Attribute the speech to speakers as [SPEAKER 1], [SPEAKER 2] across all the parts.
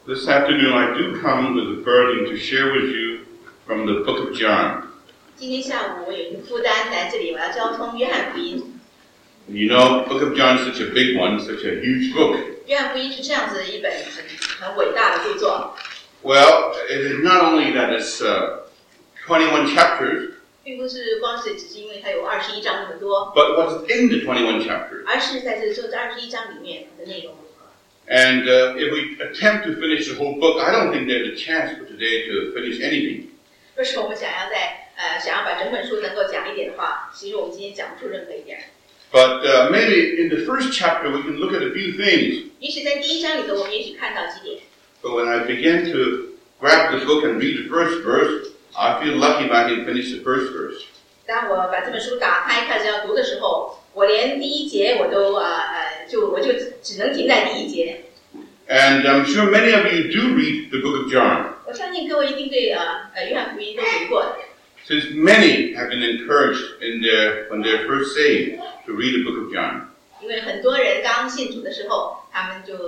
[SPEAKER 1] This afternoon I do come with a burden to share with you from the book of John.
[SPEAKER 2] 今天下午我有一个负担来这里，我要交通约翰福音。
[SPEAKER 1] You know, the book of John is such a big one, such a huge book.
[SPEAKER 2] 约翰福音是这样子的一本很伟大的著作。
[SPEAKER 1] Well, it is not only that it's 21 chapters,
[SPEAKER 2] 并不是光是只是因为它有21章那么多，
[SPEAKER 1] but what's in the 21 chapters.
[SPEAKER 2] 而是在这21章里面的内容。
[SPEAKER 1] And if we attempt to finish the whole book, I don't think there's a chance for today to finish anything.
[SPEAKER 2] 若是我们想要把整本书能够讲一点的话，其实我们今天讲不出任何一点。
[SPEAKER 1] But maybe in the first chapter we can look at a few things.
[SPEAKER 2] 也许在第一章里头，我们也许看到几点。
[SPEAKER 1] But when I begin to grab the book and read the first verse, I feel lucky if I can finish the first verse.
[SPEAKER 2] 当我把这本书打开开始要读的时候，我连第一节我都我就只能停在第一节。
[SPEAKER 1] And I'm sure many of you do read the book of John.
[SPEAKER 2] 我相信各位一定对约翰福音都读过的。
[SPEAKER 1] Since many have been encouraged when they're first saved to read the book of John.
[SPEAKER 2] 因为很多人刚信主的时候，他们就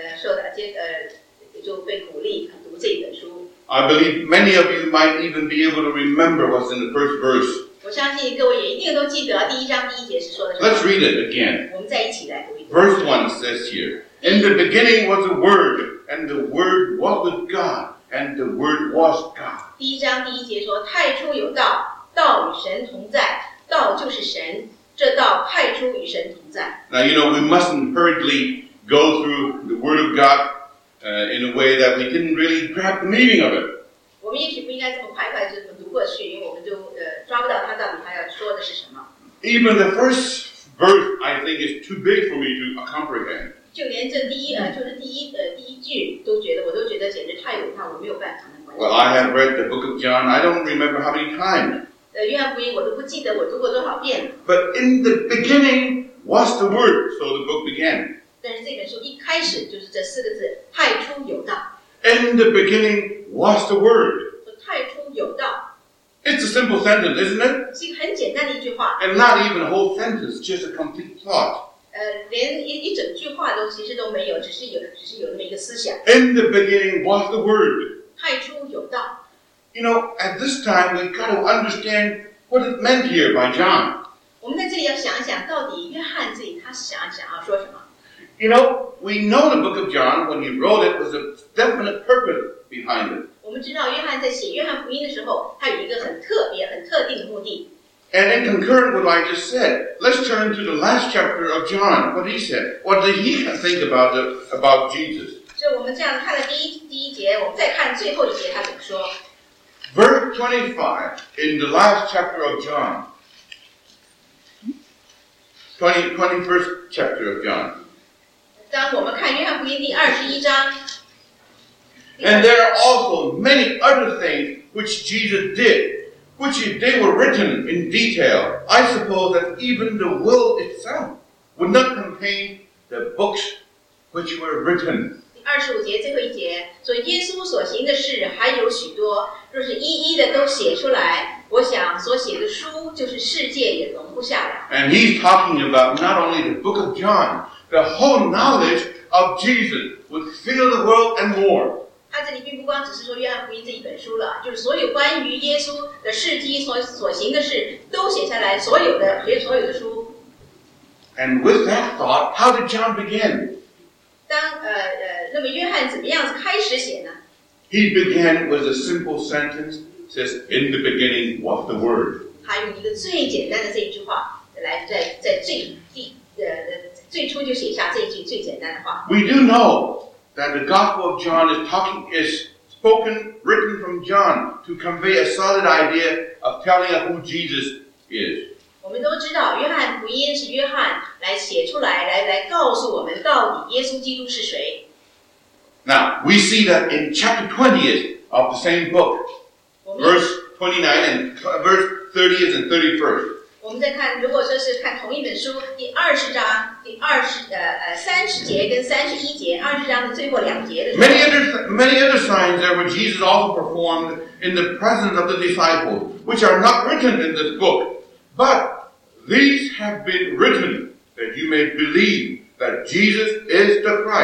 [SPEAKER 2] 就被鼓励读这一本书。
[SPEAKER 1] I believe many of you might even be able to remember what's in the first verse.
[SPEAKER 2] 我相信各位也一定都记得第一章第一节是说的什么。
[SPEAKER 1] Let's read it again.
[SPEAKER 2] 我们再一起来读一读。
[SPEAKER 1] Verse 1 says here, In the beginning was the Word, and the Word was with God, and the Word was God.
[SPEAKER 2] 第一章第一节说：太初有道，道与神同在，道就是神，这道太初与神同在。
[SPEAKER 1] Now, you know, we mustn't hurriedly go through the Word of God in a way that we didn't really grab the meaning of it.
[SPEAKER 2] 我们也许不应该这么快就这么读过去，因为我们就抓不到他到底他要说的是什么。
[SPEAKER 1] Even the first verse, I think, is too big for me to comprehend.
[SPEAKER 2] 就连这第一句我都觉得简直太伟大，我没有办法能完成。
[SPEAKER 1] Well, I have read the book of John. I don't remember how many times.
[SPEAKER 2] 约翰福音我都不记得我读过多少遍了。
[SPEAKER 1] But in the beginning was the Word, so the book began.
[SPEAKER 2] 但是这本书一开始就是这四个字：太初有道。
[SPEAKER 1] In the beginning was the Word.
[SPEAKER 2] 太初有道。
[SPEAKER 1] It's a simple sentence, isn't it?
[SPEAKER 2] 是一个很简单的一句话。
[SPEAKER 1] And not even a whole sentence, just a complete thought.
[SPEAKER 2] 连一整句话其实都没有，只是有那么一个思想。
[SPEAKER 1] In the beginning was the Word.
[SPEAKER 2] 太初有道。
[SPEAKER 1] You know, at this time, we've got to understand what it meant here by John.
[SPEAKER 2] 我们在这里要想一想，到底约翰这里他想要说什么？
[SPEAKER 1] You know, we know the book of John, when he wrote it, was a definite purpose behind it.
[SPEAKER 2] 我们知道约翰在写约翰福音的时候，他有一个很特别、很特定的目的。
[SPEAKER 1] And in concurrent with what I just said, let's turn to the last chapter of John. What he said. What did he think about Jesus?
[SPEAKER 2] 所以我们这样看了第一节，我们再看最后一节他怎么说。
[SPEAKER 1] Verse 25 in the last chapter of John. 21st chapter of John.
[SPEAKER 2] 当我们看约翰福音第21章。
[SPEAKER 1] And there are also many other things which Jesus did, which they were written in detail. I suppose that even the will itself would not contain the books which were written.
[SPEAKER 2] 25节最后一节说，耶稣所行的事还有许多，若是一一的都写出来，我想所写的书就是世界也容不下了。
[SPEAKER 1] And he's talking about not only the book of John, the whole knowledge of Jesus would fill the world and more.
[SPEAKER 2] 他这里并不光只是说约翰福音这一本书了，就是所有关于耶稣的事迹所行的事都写下来，所有的书。
[SPEAKER 1] And with that thought, how did John begin?
[SPEAKER 2] 那么约翰怎么样开始写呢？
[SPEAKER 1] He began with a simple sentence, says, In the beginning was the Word.
[SPEAKER 2] 他用一个最简单的这一句话来在最初就写下这一句最简单的话。
[SPEAKER 1] We do know that the Gospel of John is written from John to convey a solid idea of telling us who Jesus is.
[SPEAKER 2] 我们都知道，约翰福音是约翰来写出来，来告诉我们到底耶稣基督是谁。
[SPEAKER 1] Now, we see that in chapter 20th of the same book, verse 29 and verse 30th and 31st.
[SPEAKER 2] 我们再看，如果说是看同一本书第20章30节跟31节，20章的最后2节的时候
[SPEAKER 1] Many other signs there were Jesus also performed in the presence of the disciples, which are not written in this book. But these have been written that you may believe that Jesus is the Christ,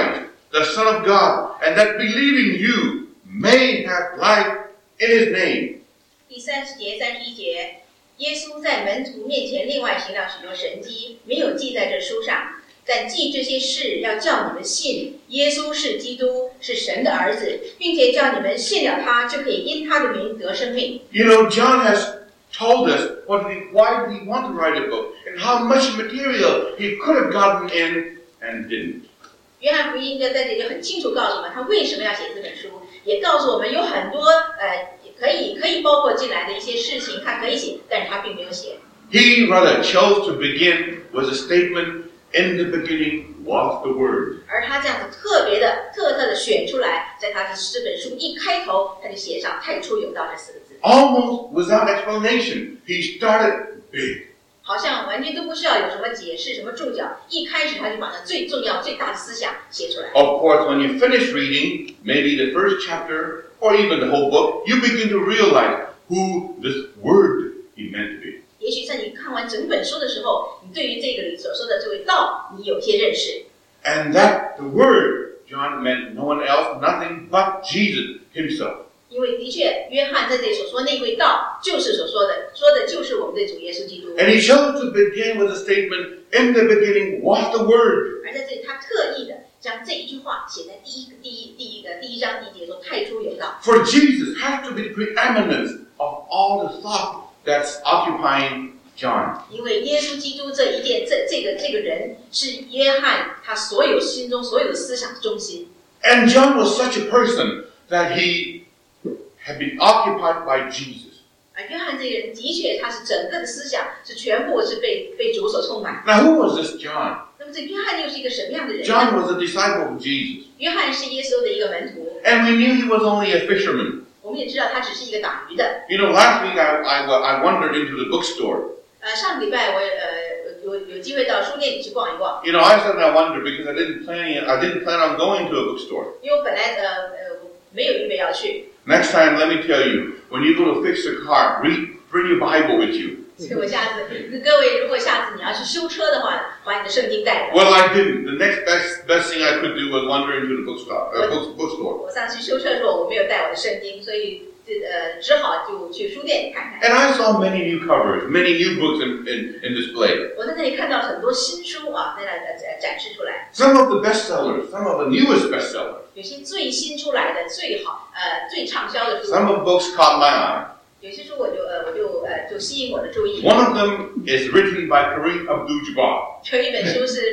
[SPEAKER 1] the Son of God, and that believing you may have life in his name.
[SPEAKER 2] 第30节、31节，耶稣在门徒面前另外行了许多神迹，没有记在这书上。但记这些事，要叫你们信，耶稣是基督，是神的儿子，并且叫你们信了他，就可以因他的名得生命。
[SPEAKER 1] You know, John has told us why did he want to write a book and how much material he could have gotten in and didn't.
[SPEAKER 2] 约翰福音就在这里很清楚告诉我们，他为什么要写这本书，也告诉我们有很多可以包括进来的一些事情，他可以写，但是他并没有写。
[SPEAKER 1] He rather chose to begin with a statement, in the beginning was the Word.
[SPEAKER 2] 而他这样子特的选出来，在他的这本书一开头，他就写上太初有道这4个字。
[SPEAKER 1] Almost without explanation, he started big.
[SPEAKER 2] 好像完全都不需要有什么解释、什么注脚，一开始他就把他最重要、最大的思想写出来。
[SPEAKER 1] Of course, when you finish reading, maybe the first chapter or even the whole book, you begin to realize who this Word he meant to be.
[SPEAKER 2] 也许在你看完整本书的时候，你对于这个里所说的这位道，你有些认识。
[SPEAKER 1] And that the Word, John meant no one else, nothing but Jesus himself.
[SPEAKER 2] 因为的确，约翰在这里所说那位道，就是所说的就是我们的主耶稣基督。
[SPEAKER 1] And he chose to begin with a statement, in the beginning was the Word.
[SPEAKER 2] 而在这里，他特意的将这一句话写在第一章第1节说：“太初有道。”
[SPEAKER 1] For Jesus has to be the preeminence of all the thought that's occupying John.
[SPEAKER 2] 因为耶稣基督这个人是约翰他心中所有的思想的中心。
[SPEAKER 1] And John was such a person that he had been occupied by Jesus.
[SPEAKER 2] 而约翰这个人的确，他是整个的思想是全部是被主所充满。
[SPEAKER 1] Now, who was this John?
[SPEAKER 2] 那么这约翰又是一个什么样的人呢？
[SPEAKER 1] John was a disciple of Jesus.
[SPEAKER 2] 约翰是耶稣的一个门徒。
[SPEAKER 1] And we knew he was only a fisherman.
[SPEAKER 2] 我们也知道他只是一个打鱼的。
[SPEAKER 1] You know, last week I wandered into the bookstore.
[SPEAKER 2] 上个礼拜我有机会到书店里去逛一逛。
[SPEAKER 1] You know, I said I wandered because I didn't plan on going to a bookstore.
[SPEAKER 2] 因为我本来没有预备要去。
[SPEAKER 1] Next time, let me tell you, when you go to fix a car, bring your Bible with you.
[SPEAKER 2] 所以我各位如果下次你要去修车的话，把你的圣经带来。
[SPEAKER 1] Well, I didn't. The next best thing I could do was wander into the bookstore.
[SPEAKER 2] 我上次去修车的时候，我没有带我的圣经，所以只好就去书店里看看。
[SPEAKER 1] And I saw many new covers, many new books in display.
[SPEAKER 2] 我在那里看到很多新书啊，在那展示出来。
[SPEAKER 1] Some of the bestsellers, some of the newest bestsellers.
[SPEAKER 2] 有些最新出来的、最好、最畅销的书。
[SPEAKER 1] Some of the books caught my eye.
[SPEAKER 2] 有些书我就吸引我的注意。
[SPEAKER 1] One of them is written by Kareem Abdul-Jabbar.
[SPEAKER 2] 有一本书是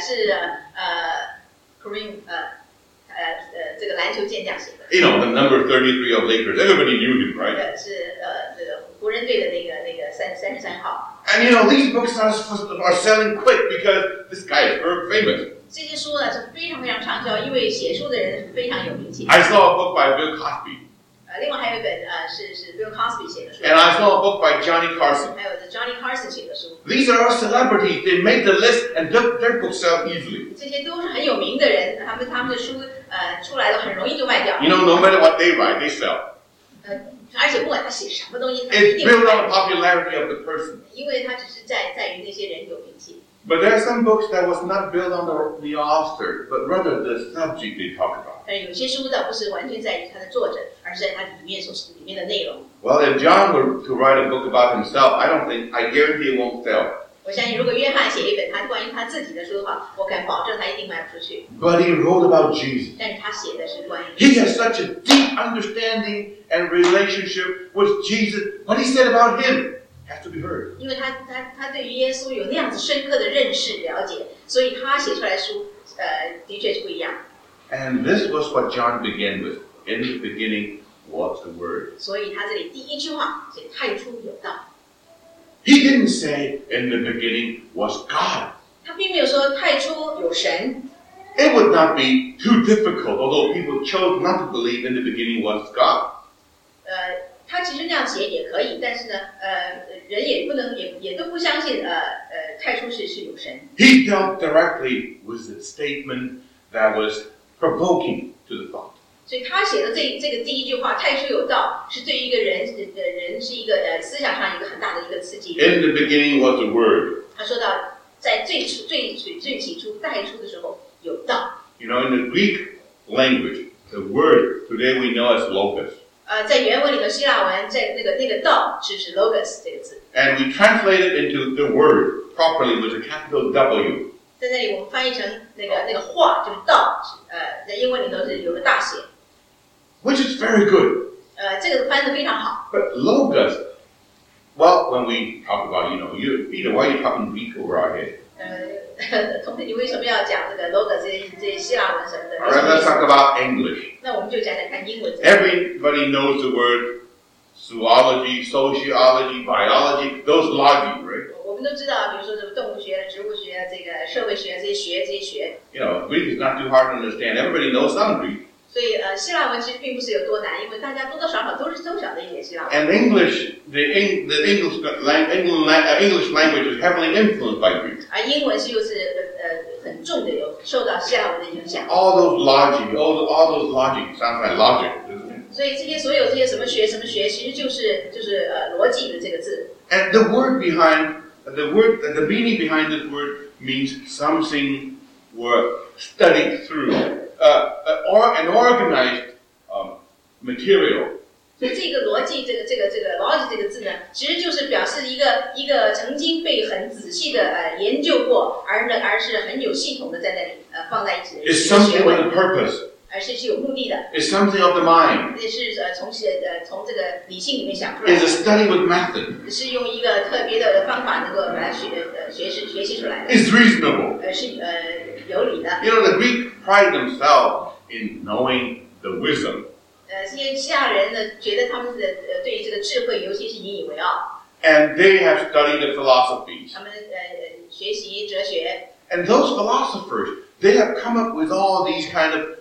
[SPEAKER 2] Kareem 这个篮球健将写的。
[SPEAKER 1] You know, the number 33 of Lakers. Everybody knew him, right?
[SPEAKER 2] 是这个湖人队的那个33号。
[SPEAKER 1] And you know, these books are selling quick because this guy is very famous.
[SPEAKER 2] 这些书呢是非常非常畅销，因为写书的人是非常有名气。
[SPEAKER 1] I saw a book by Bill Cosby.
[SPEAKER 2] 另外还有一本是 Bill Cosby 写的书。
[SPEAKER 1] And I saw a book by Johnny Carson.
[SPEAKER 2] 还有Johnny Carson 写的书。
[SPEAKER 1] These are all celebrities. They make the list and their books sell easily.
[SPEAKER 2] 这些都是很有名的人，他们的书出来了很容易就卖掉。
[SPEAKER 1] You know, no matter what they write, they sell.
[SPEAKER 2] 而且不管他写什么东西，他
[SPEAKER 1] It's
[SPEAKER 2] 一定
[SPEAKER 1] built
[SPEAKER 2] 卖
[SPEAKER 1] on the popularity of the person.
[SPEAKER 2] 因为他只是在于那些人有名气。
[SPEAKER 1] But there are some books that was not built on the author, but rather the subject they talk about.
[SPEAKER 2] 但是有些书呢，不是完全在于它的作者，而是在它里面的内容。
[SPEAKER 1] Well, if John were to write a book about himself, I guarantee it won't sell.
[SPEAKER 2] 我相信，如果约翰写一本他关于他自己的书的话，我敢保证他一定卖不出去。
[SPEAKER 1] But he wrote about Jesus.
[SPEAKER 2] 但是他写的是关于
[SPEAKER 1] He has such a deep understanding and relationship with Jesus. What he said about him has to be heard.
[SPEAKER 2] 因为他对于耶稣有那样子深刻的认识了解，所以他写出来的书，的确是不一样。
[SPEAKER 1] And this was what John began with. In the beginning was the Word.
[SPEAKER 2] 所以他这里第一句话写太初有道。
[SPEAKER 1] He didn't say in the beginning was God.
[SPEAKER 2] 他并没有说太初有神。
[SPEAKER 1] It would not be too difficult, although people chose not to believe in the beginning was God.
[SPEAKER 2] 他其实那样写也可以，但是呢，人也不能也都不相信，太初是有神。
[SPEAKER 1] He dealt directly with the statement that was provoking to the thought.
[SPEAKER 2] 所以他写的这个第一句话，太初有道，是对于一个人是一个思想上一个很大的一个刺激。
[SPEAKER 1] In the beginning was the Word.
[SPEAKER 2] 他说到，在最起初太初的时候有道。
[SPEAKER 1] You know, in the Greek language, the word today we know as logos.
[SPEAKER 2] 在原文里头，希腊文在那个道是 logos 这个字。
[SPEAKER 1] And we translate it into the word properly with a capital W.
[SPEAKER 2] 在那里我们翻译成那个话就是道，在英文里头是有个大写。
[SPEAKER 1] Which is very good.
[SPEAKER 2] 这个翻得非常好。
[SPEAKER 1] But logos, well, when we talk about, Peter, why are you talking Greek over our head?
[SPEAKER 2] 同学，你为什么要讲这个 logos 这些希腊文什么的？
[SPEAKER 1] All right, let's talk about English.
[SPEAKER 2] 那我们就讲讲看英文。
[SPEAKER 1] Everybody knows the word zoology, sociology, biology, those logic, right?
[SPEAKER 2] 我们都知道，比如说这个动物学、植物学、这个社会学这些学。
[SPEAKER 1] Greek is not too hard to understand. Everybody knows some Greek.
[SPEAKER 2] 所以希腊文其实并不是有多难，因为大家多多少少都晓得一点希腊文。
[SPEAKER 1] And English, the English language is heavily influenced by Greek.
[SPEAKER 2] 而英文又是很重的有受到希腊文的影响。
[SPEAKER 1] All those logic sounds like logic, doesn't it?
[SPEAKER 2] 所以所有这些什么学，其实就是逻辑的这个字。
[SPEAKER 1] And the meaning behind this word means something worth studied through, or an organized material.
[SPEAKER 2] 所以这个逻辑，这个 logic 这个字呢，其实就是表示一个曾经被很仔细的研究过，而是很有系统的在那里放在一起的。
[SPEAKER 1] It's something with a purpose.
[SPEAKER 2] 而是有目的的。
[SPEAKER 1] It's something of the mind.
[SPEAKER 2] 也是从这个理性里面想出来的。
[SPEAKER 1] It's a study with method.
[SPEAKER 2] 是用一个特别的方法能够把它学习出来的。
[SPEAKER 1] It's reasonable.
[SPEAKER 2] 是有理的。
[SPEAKER 1] The Greek pride themselves in knowing the wisdom.
[SPEAKER 2] 这些希腊人呢，觉得他们对于这个智慧，尤其是引以为傲。
[SPEAKER 1] And they have studied the philosophies.
[SPEAKER 2] 他们学习哲学。
[SPEAKER 1] And those philosophers, they have come up with all these kind of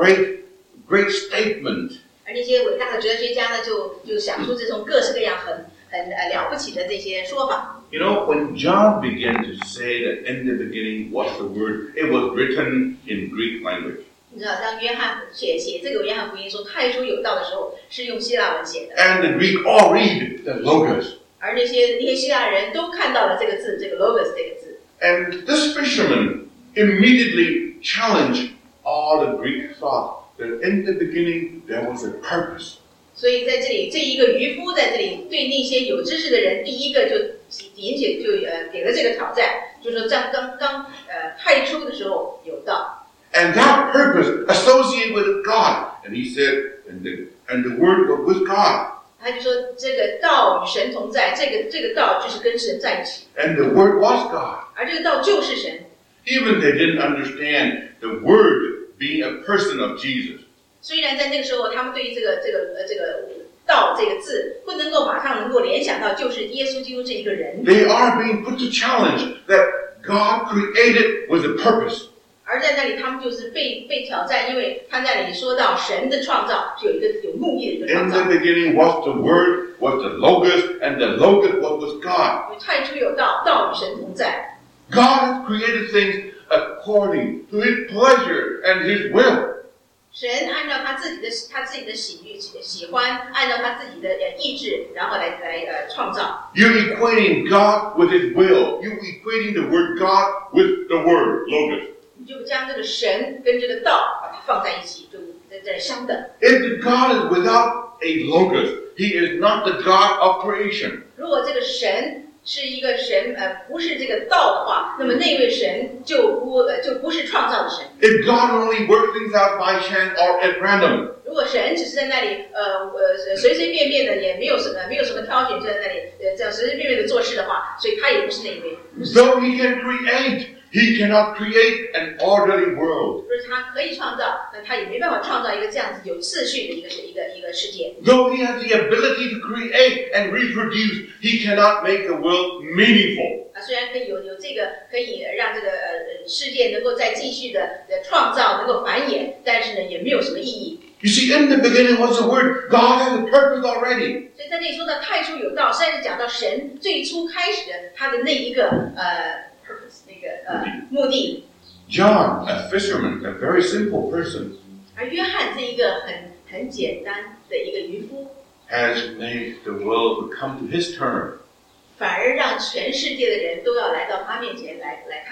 [SPEAKER 1] great statements.
[SPEAKER 2] 而那些伟大的哲学家呢，就想出这种各式各样很了不起的这些说法。
[SPEAKER 1] When John began to say that in the beginning was the word, it was written in Greek language.
[SPEAKER 2] 你知道，当约翰写这个约翰福音说太初有道的时候，是用希腊文写的。
[SPEAKER 1] And the Greek all read the logos.
[SPEAKER 2] 而那些希腊人都看到了这个字，这个 logos 这个字。
[SPEAKER 1] And this fisherman immediately challenged all the Greek thought that in the beginning there was a purpose.
[SPEAKER 2] 所以在这里，这一个渔夫在这里对那些有知识的人，第一个就给了这个挑战，就说在刚太初的时候有道。
[SPEAKER 1] And that purpose associated with God. And he said, and the word was God.
[SPEAKER 2] 他就说这个道与神同在，这个道就是跟神在一起。
[SPEAKER 1] And the word was God.
[SPEAKER 2] 而这个道就是神。
[SPEAKER 1] Even they didn't understand the word being a person of Jesus.
[SPEAKER 2] 虽然在那个时候，他们对于这个道这个字不能够马上能够联想到就是耶稣基督这一个人。
[SPEAKER 1] They are being put to challenge that God created with a purpose.
[SPEAKER 2] 而在那里，他们就是被挑战，因为他在那里说到神的创造是有目的的一个创造。
[SPEAKER 1] In the beginning was the Word, was the Logos, and the Logos was God.
[SPEAKER 2] 因为太初有道，道与神同在。
[SPEAKER 1] God has created things according to His pleasure and His will.
[SPEAKER 2] 神按照他自己的喜欢，按照他自己的意志，然后来创造。
[SPEAKER 1] You're equating God with His will. You're equating the word God with the word Logos.
[SPEAKER 2] 你就将这个神跟这个道把它放在一起，就在相等。
[SPEAKER 1] If God is without a Logos, He is not the God of creation.
[SPEAKER 2] 如果这个神是一个神，不是这个道的话，那么那位神就不是创造的神。
[SPEAKER 1] If God only works things out by chance or at random.
[SPEAKER 2] 如果神只是在那里随随便便的，也没有什么挑选，就在那里这样随随便便的做事的话，所以他也不是那一位。
[SPEAKER 1] Though He can create, He cannot create an orderly world.
[SPEAKER 2] 就是他可以创造，但他也没办法创造一个这样子有秩序的一个世界。
[SPEAKER 1] Though He has the ability to create and reproduce, He cannot make the world meaningful.
[SPEAKER 2] 虽然可以有这个可以让这个世界能够再继续的创造，能够繁衍，但是呢，也没有什么意义。
[SPEAKER 1] You see, in the beginning was the Word. God has a purpose already.
[SPEAKER 2] 所以在这里说到太初有道，实在是讲到神最初开始的他的那一个purpose 那个目的。
[SPEAKER 1] John, a fisherman, a very simple person,
[SPEAKER 2] 而约翰这一个很简单的一个渔夫
[SPEAKER 1] has made the world come to his turn.
[SPEAKER 2] 反而让全世界的人都要来到他面前来看看。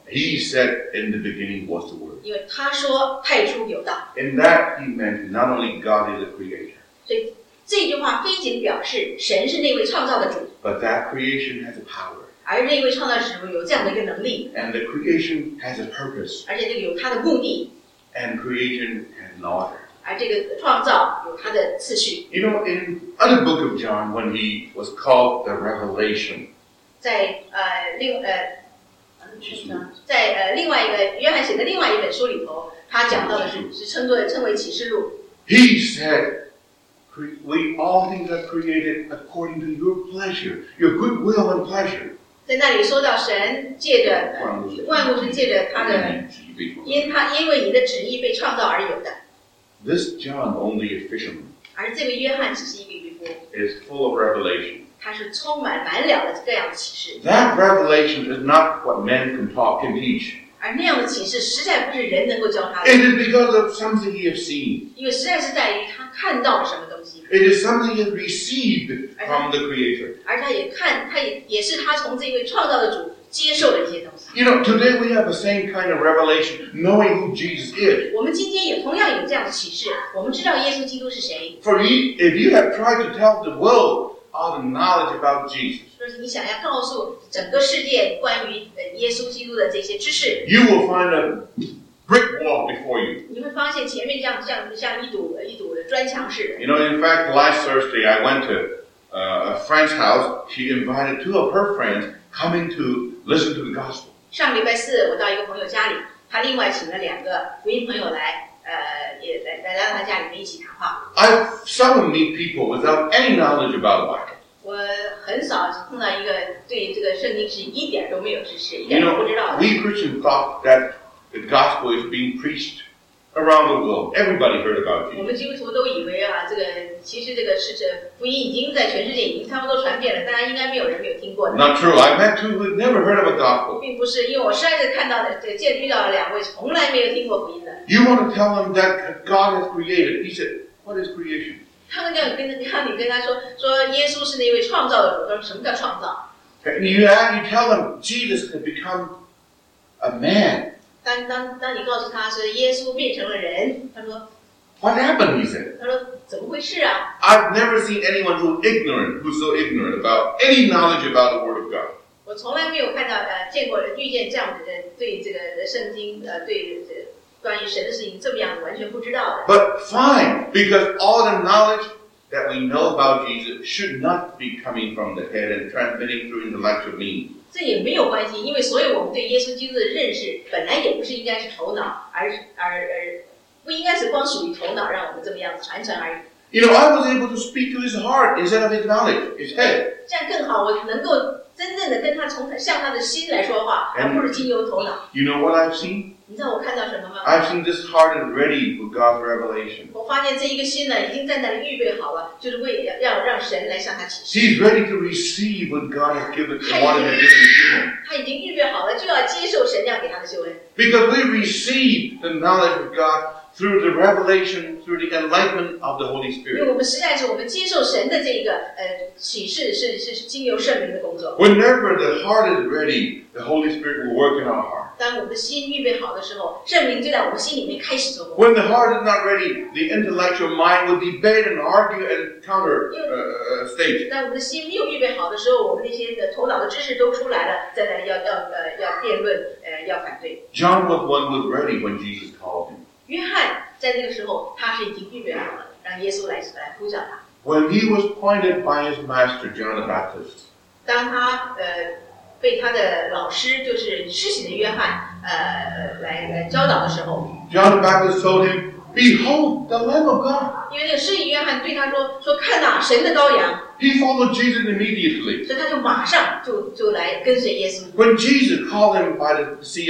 [SPEAKER 1] He said, in the beginning was the Word.
[SPEAKER 2] 因为他说太初有道，
[SPEAKER 1] In that he meant not only God is a creator,
[SPEAKER 2] 所以这句话非仅表示神是那位创造的主，
[SPEAKER 1] but that creation has a power.
[SPEAKER 2] 而那位创造主有这样的一个能力，
[SPEAKER 1] And the creation has a purpose.
[SPEAKER 2] 而且这个有他的目的，
[SPEAKER 1] And creation has an order.
[SPEAKER 2] 而这个创造有他的次序。
[SPEAKER 1] You know, in other book of John, when he was called the Revelation,
[SPEAKER 2] 在另外一个约翰写的另外一本书里头，他讲到的是称为启示录。
[SPEAKER 1] he said, we all things are created according to your pleasure, your good will and pleasure.
[SPEAKER 2] 在那里说到神借着万物是借着他的因为你的旨意被创造而有的。
[SPEAKER 1] This John, only a fisherman,
[SPEAKER 2] 而这位约翰只是一个渔夫，
[SPEAKER 1] is full of revelation.
[SPEAKER 2] 他是充满满了的各样的启示。
[SPEAKER 1] That revelation is not what men can teach.
[SPEAKER 2] 而那样的启示实在不是人能够教他的，
[SPEAKER 1] It is because of something he has seen.
[SPEAKER 2] 因为实在是在于他看到了什么东西，
[SPEAKER 1] It is something he has received from the Creator.
[SPEAKER 2] 而他也是他从这位创造的主接受的一些东西。
[SPEAKER 1] You know, today we have the same kind of revelation, knowing who Jesus is.
[SPEAKER 2] 我们今天也同样有这样的启示，我们知道耶稣基督是谁。
[SPEAKER 1] For you, if you have tried to tell the world all the knowledge about Jesus,
[SPEAKER 2] 就是你想要告诉整个世界关于耶稣基督的这些知识，
[SPEAKER 1] you will find a brick wall before you.
[SPEAKER 2] 你会发现前面像一堵的砖墙似的。
[SPEAKER 1] You know, in fact, last Thursday I went to a friend's house. She invited 2 of her friends coming to listen to the gospel.
[SPEAKER 2] 上礼拜四我到一个朋友家里，他另外请了2个福音朋友来，也来到他家里面一起谈话。
[SPEAKER 1] I seldom meet people without any knowledge about the Bible.
[SPEAKER 2] 我很少碰到一个对这个圣经是一点都没有知识，一
[SPEAKER 1] You
[SPEAKER 2] 点都
[SPEAKER 1] know,
[SPEAKER 2] 不知道的。
[SPEAKER 1] we Christians thought that the gospel is being preached around the world. Everybody heard about
[SPEAKER 2] 我
[SPEAKER 1] Jesus.
[SPEAKER 2] 们基督徒都以为这个其实这个福音已经在全世界已经差不多传遍了，大家应该没有人没有听过的。
[SPEAKER 1] Not true. I met 2 who had never heard of a gospel.
[SPEAKER 2] 并不是，因为我实在是看到的，遇到了2位从来没有听过福音的。
[SPEAKER 1] You want to tell them that God has created. He said, what is creation?
[SPEAKER 2] 他们让你跟他说耶稣是那位创造的主，他说什么叫创造？
[SPEAKER 1] And you tell them Jesus had become a man.
[SPEAKER 2] 当你告诉他是耶稣变成了人，他说
[SPEAKER 1] What happened, he said.
[SPEAKER 2] 怎么回事啊？
[SPEAKER 1] I've never seen anyone who's so ignorant about any knowledge about the Word of God.
[SPEAKER 2] 我从来没有遇见这样的人，对这个圣经对关于神的事情这么样完全不知道的。
[SPEAKER 1] But fine, because all the knowledge that we know about Jesus should not be coming from the head and transmitting through intellectual means.
[SPEAKER 2] 这也没有关系，因为所有我们对耶稣基督的认识本来也不是应该是头脑，而不应该是光属于头脑让我们这么样子传承而已。
[SPEAKER 1] You know, I was able to speak to his heart instead of his knowledge, his head.
[SPEAKER 2] 这样更好，我能够真正的跟他向他的心来说话，而不是经由头脑。
[SPEAKER 1] You know what I've seen?
[SPEAKER 2] 你知道我看到什么吗？
[SPEAKER 1] I've seen this heart is ready for God's revelation.
[SPEAKER 2] 我发现这一个心呢，已经在那里预备好了，就是为要让神来向他启示。
[SPEAKER 1] He's ready to receive what God has given and wanted to give to him.
[SPEAKER 2] 他已经预备好了，就要接受神要给他的救恩。
[SPEAKER 1] Because we receive the knowledge of God through the revelation, through the enlightenment of the Holy
[SPEAKER 2] 因为
[SPEAKER 1] Spirit.
[SPEAKER 2] 我们实在是我们接受神的这个启示是经由圣灵的工作。
[SPEAKER 1] Whenever the heart is ready, the Holy Spirit will work in our heart.
[SPEAKER 2] 当我们的心预备好的时候，圣灵就在我们心里面开始做工。
[SPEAKER 1] When the heart is not ready, the intellectual mind will debate and argue and counter stage.
[SPEAKER 2] 当我们的心没有预备好的时候，我们那些头脑的知识都出来了，在那里要辩论，要反对。
[SPEAKER 1] John was ready when Jesus called him.
[SPEAKER 2] 约翰在那个时候，他是已经预备好了，让耶稣来呼叫他。
[SPEAKER 1] When he was pointed by his master, John the Baptist,
[SPEAKER 2] 当他被他的老师，就是施洗的约翰，来教导的时候，
[SPEAKER 1] John the Baptist told him, "Behold, the Lamb of God."
[SPEAKER 2] 因为那个施洗约翰对他说看哪，神的羔羊，
[SPEAKER 1] He followed Jesus immediately.
[SPEAKER 2] 所以他就马上就来跟随耶稣。
[SPEAKER 1] When Jesus called him by the Sea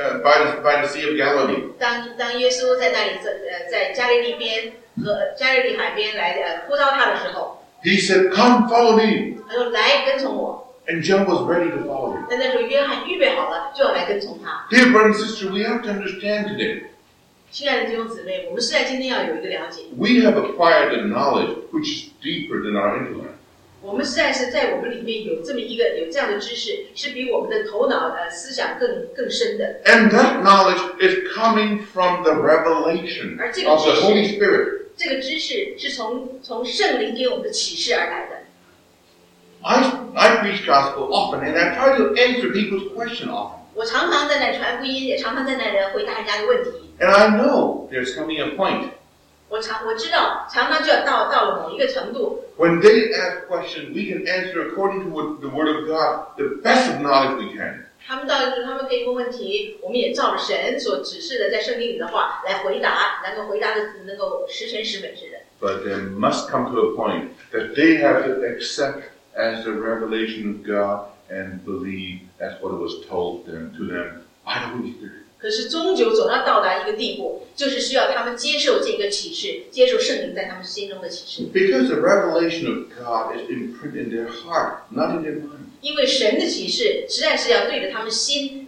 [SPEAKER 1] of Galilee,
[SPEAKER 2] 当耶稣在那里在加利利海边来呼召他的时候，
[SPEAKER 1] he said, "Come, follow me."
[SPEAKER 2] 他说来跟从我。
[SPEAKER 1] And John was ready to follow him.
[SPEAKER 2] 但那时候约翰预备好了，就要来跟从他。
[SPEAKER 1] Dear brother and sister, we have to understand today.
[SPEAKER 2] 亲爱的弟兄姊妹，我们实在今天要有一个了解。
[SPEAKER 1] We have acquired a knowledge which is deeper than our intellect.
[SPEAKER 2] 我们实在是在我们里面有这样的知识，是比我们的头脑思想更深的。
[SPEAKER 1] And that knowledge is coming from the revelation of the Holy Spirit.
[SPEAKER 2] 这个知识是从圣灵给我们的启示而来的。
[SPEAKER 1] I preach gospel often, and I try to answer people's question often.
[SPEAKER 2] 我常常在那传福音，也常常在那回答人家的问题。
[SPEAKER 1] And I know there's coming a point.
[SPEAKER 2] 我知道，常常就要到了某一个程度。
[SPEAKER 1] When they ask questions, we can answer according to the Word of God, the best of knowledge we can.
[SPEAKER 2] 他们可以问问题，我们也照着神所指示的，在圣经里的话来回答，能够回答的能够十全十美似的。
[SPEAKER 1] But they must come to a point that they have to accept as the revelation of God and believe that's what was told to them by the Holy Spirit.
[SPEAKER 2] 可是终究总要到达一个地步，就是需要他们接受这个启示，接受圣灵在他们心中的启示。
[SPEAKER 1] Because the revelation of God is imprinted in their heart, not in their mind.
[SPEAKER 2] 因为神的启示实在是要对着他们心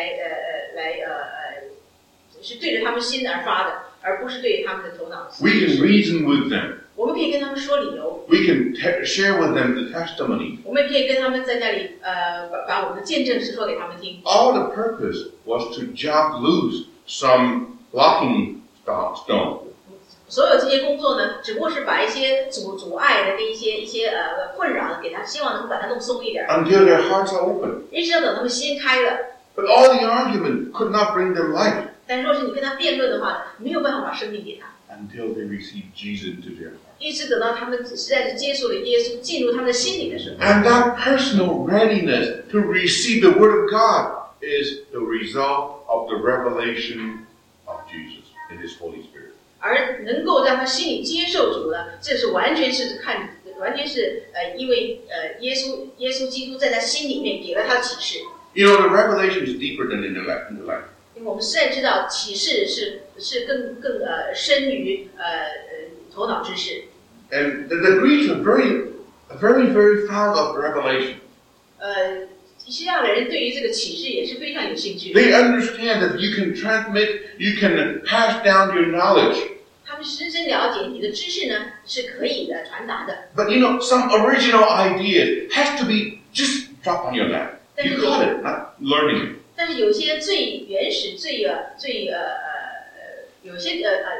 [SPEAKER 2] 是对着他们心而发的，而不是对着他们的头脑。
[SPEAKER 1] We can reason with them.
[SPEAKER 2] 我们可以跟他们说理由。
[SPEAKER 1] We can share with them the testimony.
[SPEAKER 2] 我们可以跟他们在那里把我们的见证说给他们听。
[SPEAKER 1] All the purpose was to jog loose some blocking stone.
[SPEAKER 2] 所有这些工作呢，只不过是把一些阻碍的跟一些困扰的给他，希望能够把它弄松一点。
[SPEAKER 1] Until their hearts are open.
[SPEAKER 2] 一直要等他们心开了。
[SPEAKER 1] But all the argument could not bring them life.
[SPEAKER 2] 但若是你跟他辩论的话，没有办法把生命给他。
[SPEAKER 1] Until they receive Jesus into their heart.
[SPEAKER 2] 一直等到他们实在是接受了耶稣，进入他们的心里的时候。
[SPEAKER 1] And that personal readiness to receive the Word of God is the result of the revelation of Jesus in His Holy Spirit.
[SPEAKER 2] 而能够让他心里接受主呢，这是完全是因为耶稣基督在他心里面给了他启示。
[SPEAKER 1] You know, the revelation is deeper than intellect.
[SPEAKER 2] 因为我们实在知道启示是更深于头脑知识。
[SPEAKER 1] And the Greeks are very fond of revelation.
[SPEAKER 2] 希腊人对于这个启示也是非常有兴趣。
[SPEAKER 1] They understand that you can transmit, you can pass down your knowledge.
[SPEAKER 2] 他们深深了解你的知识呢是可以的传达的。
[SPEAKER 1] But you know, some original ideas has to be just drop on your lap. You got it, not learning it.
[SPEAKER 2] 但是有些最原始、有些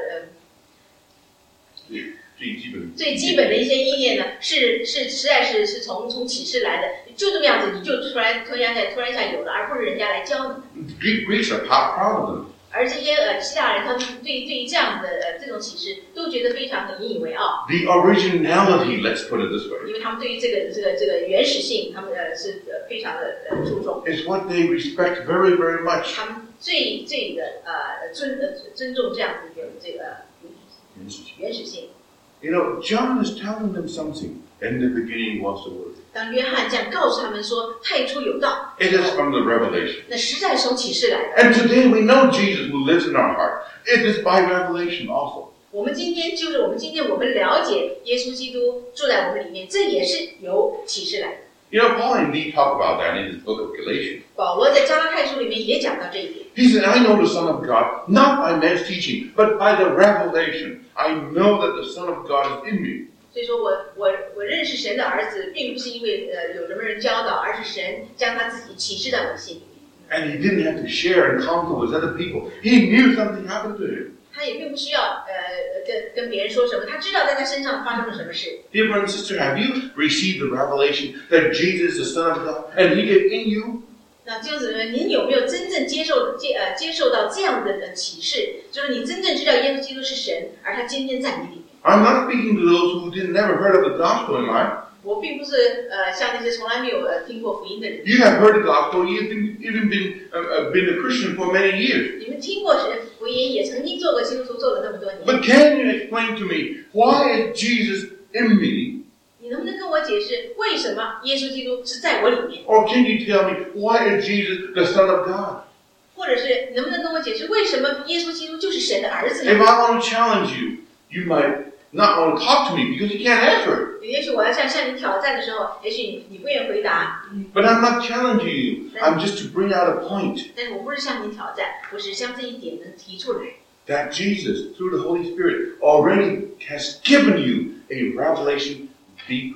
[SPEAKER 2] 最基本的一些意念呢，是实在是从启示来的，就这么样子，你就突然一下有了，而不是人家来教你。
[SPEAKER 1] Greeks are proud of them.
[SPEAKER 2] 而这些希腊人，他们对于这样的这种启示，都觉得非常的引以为傲。
[SPEAKER 1] The originality, let's put it this way.
[SPEAKER 2] 因为他们对于这个原始性，他们是非常的注重。
[SPEAKER 1] It's what they respect very, very much.
[SPEAKER 2] 他们最尊重这样子的这个原始性。
[SPEAKER 1] You know, John is telling them something. In the beginning was the Word.
[SPEAKER 2] 当约翰这样告诉他们说太初有道，
[SPEAKER 1] It is from the revelation.
[SPEAKER 2] 那实在是从启示来的。
[SPEAKER 1] And today we know Jesus who lives in our heart. It is by revelation also.
[SPEAKER 2] 我们今天我们了解耶稣基督住在我们里面，这也是由启示来的。
[SPEAKER 1] You know, Paul indeed talked about that in his book of Galatians.
[SPEAKER 2] 保罗在加拉太书里面也讲到这一点。
[SPEAKER 1] He said, I know the Son of God, not by man's teaching, but by the revelation. I know that the Son of God is in me.
[SPEAKER 2] 所以说我认识神的儿子，并不是因为有什么人教导，而是神将他自己启示在我心里面。
[SPEAKER 1] And he didn't have to share and counsel with other people. He knew something happened to him.
[SPEAKER 2] 他也并不需要跟别人说什么，他知道在他身上发生了什么事。
[SPEAKER 1] Dear brother and sister, have you received the revelation that Jesus is the Son of God and He is in you?
[SPEAKER 2] 那弟兄姊妹，您有没有真正接受到这样的启示？就是你真正知道耶稣基督是神，而他今天在你里面。
[SPEAKER 1] I'm not speaking to those who never heard of the gospel in life.
[SPEAKER 2] 我并不是像那些从来没有听过福音的人。
[SPEAKER 1] You have heard the gospel. You've even been a Christian for many years.
[SPEAKER 2] 你们听过福音，也曾经做过基督徒，做了那么多年。
[SPEAKER 1] But can you explain to me why is Jesus in me?
[SPEAKER 2] 你能不能跟我解释为什么耶稣基督是在我里面？
[SPEAKER 1] Or can you tell me why is Jesus the Son of God?
[SPEAKER 2] 或者是能不能跟我解释为什么耶稣基督就是神的儿子呢？
[SPEAKER 1] If I want to challenge you, you might not want to talk to me because you can't answer it.
[SPEAKER 2] 也许我要向你挑战的时候，也许你不愿意回答。
[SPEAKER 1] But I'm not challenging you. I'm just to bring out a point.
[SPEAKER 2] 但是我不是向你挑战，我只是将这一点能提出来。
[SPEAKER 1] That Jesus, through the Holy Spirit, already has given you a revelation deeper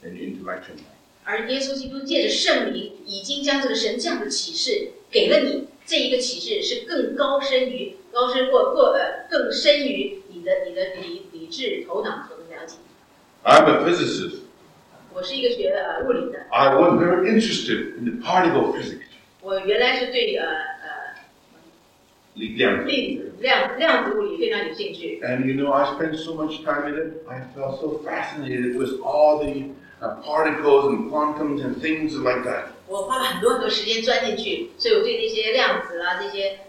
[SPEAKER 1] and intellectual mind.
[SPEAKER 2] 而耶稣基督借着圣灵，已经将这个神这样的启示给了你。这一个启示是更更深于你的理智头脑所能了解。
[SPEAKER 1] I'm a physicist.
[SPEAKER 2] 我是一个学物理的。
[SPEAKER 1] I was very interested in the particle physics.
[SPEAKER 2] 我原来是对量子物理非常有兴趣。
[SPEAKER 1] And you know, I spent so much time in it. I felt so fascinated with all the particles and quantums and things like that.
[SPEAKER 2] 我花了很多时间钻进去，所以我对那些量子啊，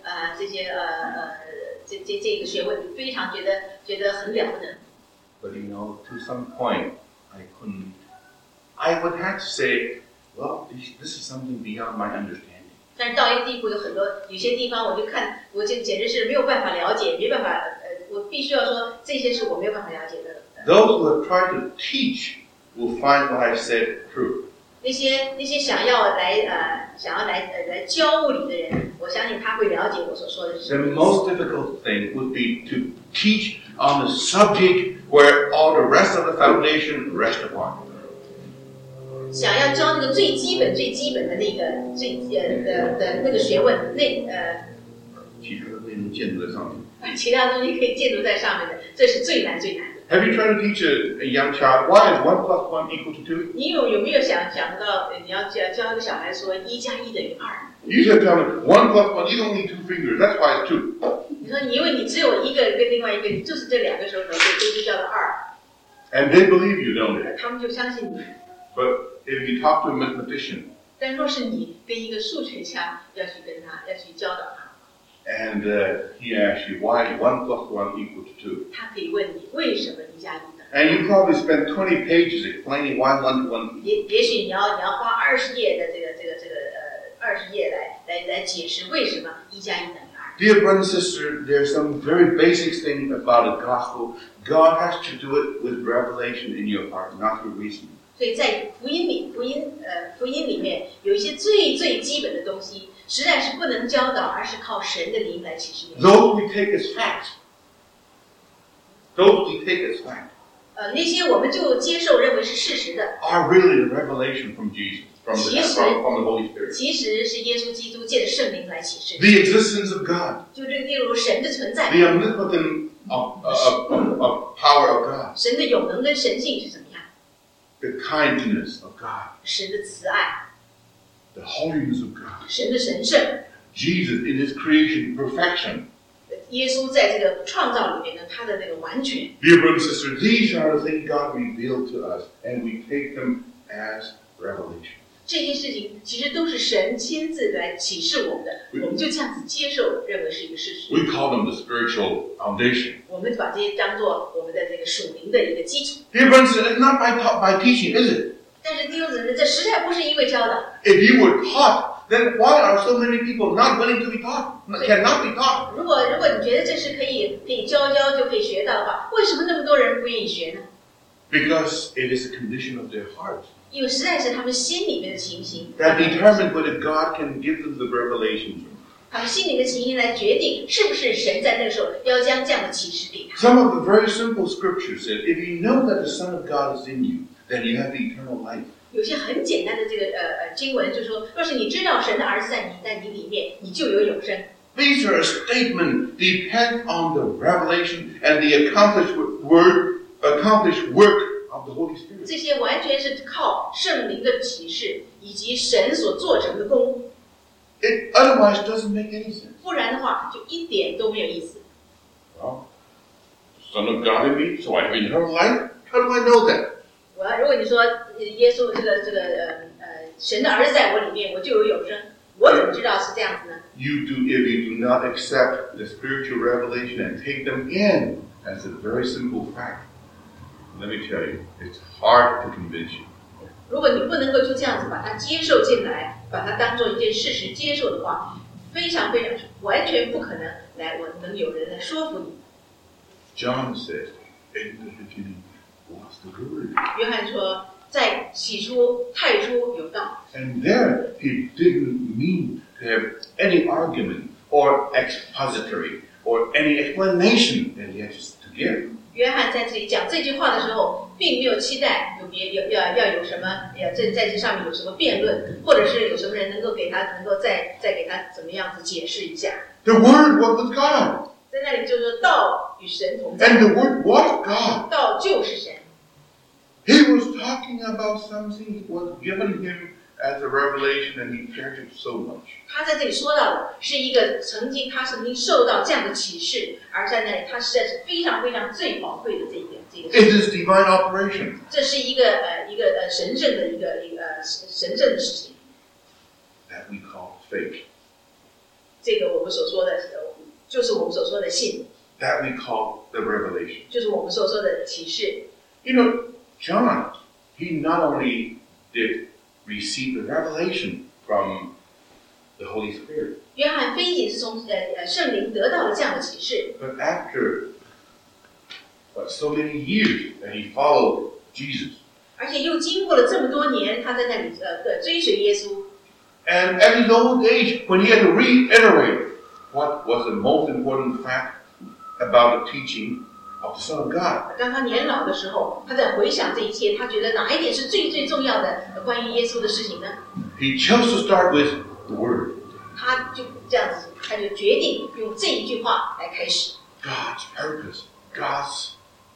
[SPEAKER 2] 这个学问非常觉得很了不得。
[SPEAKER 1] But you know, to some point, I couldn't. I would have to say, well, this is something beyond my understanding.
[SPEAKER 2] 但是到一个地步，有些地方我就简直是没有办法了解，没办法我必须要说这些是我没有办法了解的。
[SPEAKER 1] Those who have tried to teach will find what I said true.
[SPEAKER 2] 那些想要来教物理的人，我相信他会了解我所说的是什么。
[SPEAKER 1] The most difficult thing would be to teach on the subject where all the rest of the foundation rest upon.
[SPEAKER 2] 想要教那个最基本的那个那个学问，
[SPEAKER 1] 其他的内容建筑在上面。
[SPEAKER 2] 其他东西可以建筑在上面的，这是最难的。
[SPEAKER 1] Have you tried to teach a young child why is 1 plus 1 equal to 2?
[SPEAKER 2] 你有没有想到你要教一个小孩说1加1等于2？
[SPEAKER 1] You should tell him 1 plus 1. You don't need 2 fingers. That's why it's 2.
[SPEAKER 2] 你说因为你只有一个跟另外一个，就是这2个手指头，所以就叫做2。
[SPEAKER 1] And they believe you, don't they?
[SPEAKER 2] 他们就相信你。
[SPEAKER 1] But if you talk to a mathematician,
[SPEAKER 2] 但若是你跟一个数学家要去教导他。
[SPEAKER 1] And he asks you why 1 plus 1 equal to 2.
[SPEAKER 2] 他可以问你为什么1加1等于2。
[SPEAKER 1] And you probably spend 20 pages explaining why 1 to 1.
[SPEAKER 2] 也许你要花20页的20页来解释为什么1加1等于2。
[SPEAKER 1] Dear brother and sister, there's some very basic thing about the gospel. God has to do it with revelation in your heart, not through reasoning.
[SPEAKER 2] 所以在福音里面有一些最基本的东西，实在是不能教导，而是靠神的灵来启示你。
[SPEAKER 1] Those we take as fact. Those we take as fact.
[SPEAKER 2] 那些我们就接受认为是事实的
[SPEAKER 1] are really the revelation from Jesus, from the Holy Spirit.
[SPEAKER 2] 其实是耶稣基督借着圣灵来启示。
[SPEAKER 1] The existence of God.
[SPEAKER 2] 就例如神的存在。
[SPEAKER 1] The omnipotent power of God.
[SPEAKER 2] 神的永能跟神性是怎么样？
[SPEAKER 1] The kindness of God.
[SPEAKER 2] 神的慈爱。
[SPEAKER 1] The holiness of God.
[SPEAKER 2] 神的神圣。
[SPEAKER 1] Jesus in His creation perfection.
[SPEAKER 2] 耶稣在这个创造里面呢，他的那个完全。
[SPEAKER 1] Dear brother and sister, these are the things God revealed to us, and we take them as revelation.
[SPEAKER 2] 这些事情其实都是神亲自来启示我们的，我们就这样子接受，认为是一个事实。
[SPEAKER 1] We call them the spiritual foundation.
[SPEAKER 2] 我们把这些当作我们的这个属灵的一个基础。
[SPEAKER 1] Dear brother and sister, it's not by teaching, is it?
[SPEAKER 2] 但是弟兄姊妹，这实在不是因为教导。
[SPEAKER 1] If you were taught, then why are so many people not willing to be taught? Cannot be taught.
[SPEAKER 2] 如果你觉得这是可以教就可以学到的话，为什么那么多人不愿意学呢？
[SPEAKER 1] Because it is a condition of their heart.
[SPEAKER 2] 因为实在是他们心里面的情形。
[SPEAKER 1] That determines whether God can give them the revelation.
[SPEAKER 2] 他们心里的情形来决定是不是神在那个时候要将这样的启示给他。
[SPEAKER 1] Some of the very simple scriptures said, if you know that the Son of God is in you, then you have eternal life.
[SPEAKER 2] 有些很简单的这个经文就说，若是你知道神的儿子在你里面，你就有永生。
[SPEAKER 1] These are a statement depend on the revelation and the accomplished work of the Holy Spirit.
[SPEAKER 2] 这些完全是靠圣灵的启示以及神所做成的功。
[SPEAKER 1] It otherwise doesn't make any sense.
[SPEAKER 2] 不然的话，就一点都没有意思。
[SPEAKER 1] Well, Son of God in me, so I have eternal life. How do I know that?
[SPEAKER 2] 如果你说耶稣神的儿子在我里面，我就有永生，我怎么知道是这样子呢？
[SPEAKER 1] If you do not accept the spiritual revelation and take them in as a very simple fact, let me tell you, it's hard to convince you.
[SPEAKER 2] 如果你不能够就这样子把它接受进来，把它当做一件事实接受的话，非常完全不可能能有人来说服你。
[SPEAKER 1] John said, in the beginning was the Word.
[SPEAKER 2] 约翰说，在起初太初有道。
[SPEAKER 1] And there he didn't mean to have any argument or expository or any explanation that he has to give.
[SPEAKER 2] 约翰在这里讲这句话的时候，并没有期待要有什么在这上面有什么辩论，或者是有什么人能够再给他怎么样子解释一下。
[SPEAKER 1] The Word was with God.
[SPEAKER 2] 在那里就说道与神同在，
[SPEAKER 1] And the Word was God.
[SPEAKER 2] 道就是神。
[SPEAKER 1] He was talking about something that was given him as a revelation, and he treasured so much.
[SPEAKER 2] 他在这里说到的是一个他曾经受到这样的启示，而在那里他实在是非常非常最宝贵的这个
[SPEAKER 1] It is divine operation.
[SPEAKER 2] 这是一个神圣的神圣的事情。
[SPEAKER 1] That we call faith.
[SPEAKER 2] 这个我们所说的，就是我们所说的信。
[SPEAKER 1] That we call the revelation.
[SPEAKER 2] 就是我们所说的启示。
[SPEAKER 1] You know, John, he not only did receive the revelation from the Holy Spirit,
[SPEAKER 2] 约翰非仅是从圣灵得到了这样的启示，
[SPEAKER 1] but after so many years that he followed Jesus,
[SPEAKER 2] 而且又经过了这么多年，他在那里追随耶稣。
[SPEAKER 1] and at his old age, when he had to reiterate what was the most important fact about the teaching of the Son of God.
[SPEAKER 2] 当他年老的时候，他在回想这一切，他觉得哪一点是最重要的关于耶稣的事情呢？
[SPEAKER 1] He chose to start with the Word.
[SPEAKER 2] 他就这样子，他就决定用这一句话来开始。
[SPEAKER 1] God's purpose, God's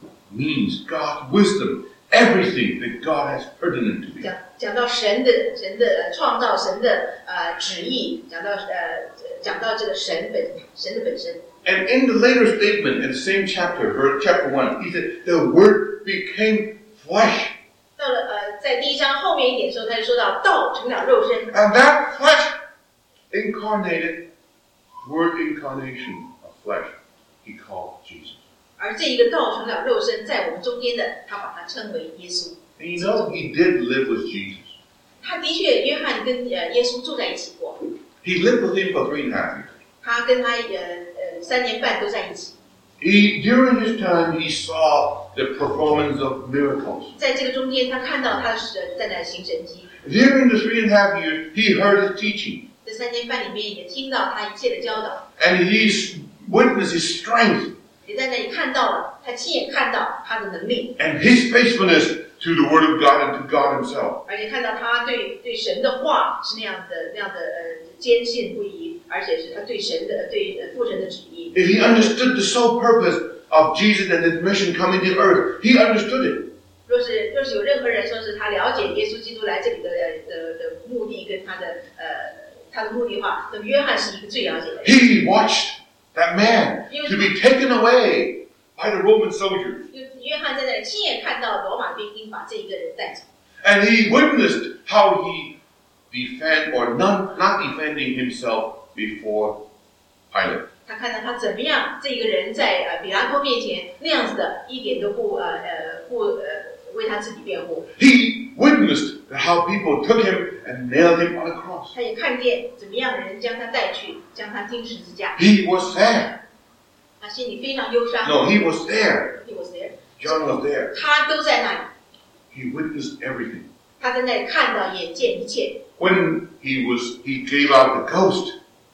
[SPEAKER 1] means, God's wisdom, everything that God has pertinent to me.
[SPEAKER 2] 讲到神的创造，神的旨意，讲到这个神的本身。
[SPEAKER 1] And in the later statement, in the same chapter, chapter 1, he said, the Word became flesh.
[SPEAKER 2] 到了在第1章后面一点的时候，他就说到道成了肉身。
[SPEAKER 1] And that flesh incarnated, Word incarnation of flesh, he called Jesus.
[SPEAKER 2] 而这一个道成了肉身，在我们中间的，他把它称为耶稣。
[SPEAKER 1] And you know, he did live with Jesus.
[SPEAKER 2] 他的确，约翰跟耶稣住在一起过。
[SPEAKER 1] He lived with him for 3.5 years.
[SPEAKER 2] 他跟他3年半都在一起。
[SPEAKER 1] During his time, he saw the performance of miracles.
[SPEAKER 2] 在这个中间，他看到他在那行神迹。
[SPEAKER 1] During the 3.5 years, he heard his teaching.
[SPEAKER 2] 这3年半里面，也听到他一切的教导。
[SPEAKER 1] And he witnessed his strength.
[SPEAKER 2] 也在那里看到了，他亲眼看到他的能力。
[SPEAKER 1] And his faithfulness to the Word of God and to God Himself.
[SPEAKER 2] 而且看到他对神的话是那样的坚信不疑，而且是他对父神的旨意。
[SPEAKER 1] If he understood the sole purpose of Jesus and His mission coming to earth, he understood it.
[SPEAKER 2] 若是有任何人说是他了解耶稣基督来这里的目的跟他的目的的话，那么约翰是一个最了解的人。
[SPEAKER 1] He watched that man to be taken away by the Roman soldiers.
[SPEAKER 2] 约翰在那里亲眼看到罗马兵丁把这一个人带走。
[SPEAKER 1] And he witnessed how he not defending himself before Pilate.
[SPEAKER 2] 他看到他怎么样，这个人在比拉多面前那样子的，一点都不为他自己辩护。
[SPEAKER 1] He witnessed how people took him and nailed him on a cross.
[SPEAKER 2] 他也看见怎么样的人将他带去，将他钉十字架。
[SPEAKER 1] He was there.
[SPEAKER 2] 他心里非常忧伤。
[SPEAKER 1] No, he was there.
[SPEAKER 2] He was there.
[SPEAKER 1] John was there.
[SPEAKER 2] 他都在那里。
[SPEAKER 1] He witnessed everything.
[SPEAKER 2] 他在那里看到、眼见一切。
[SPEAKER 1] When he gave out the ghost,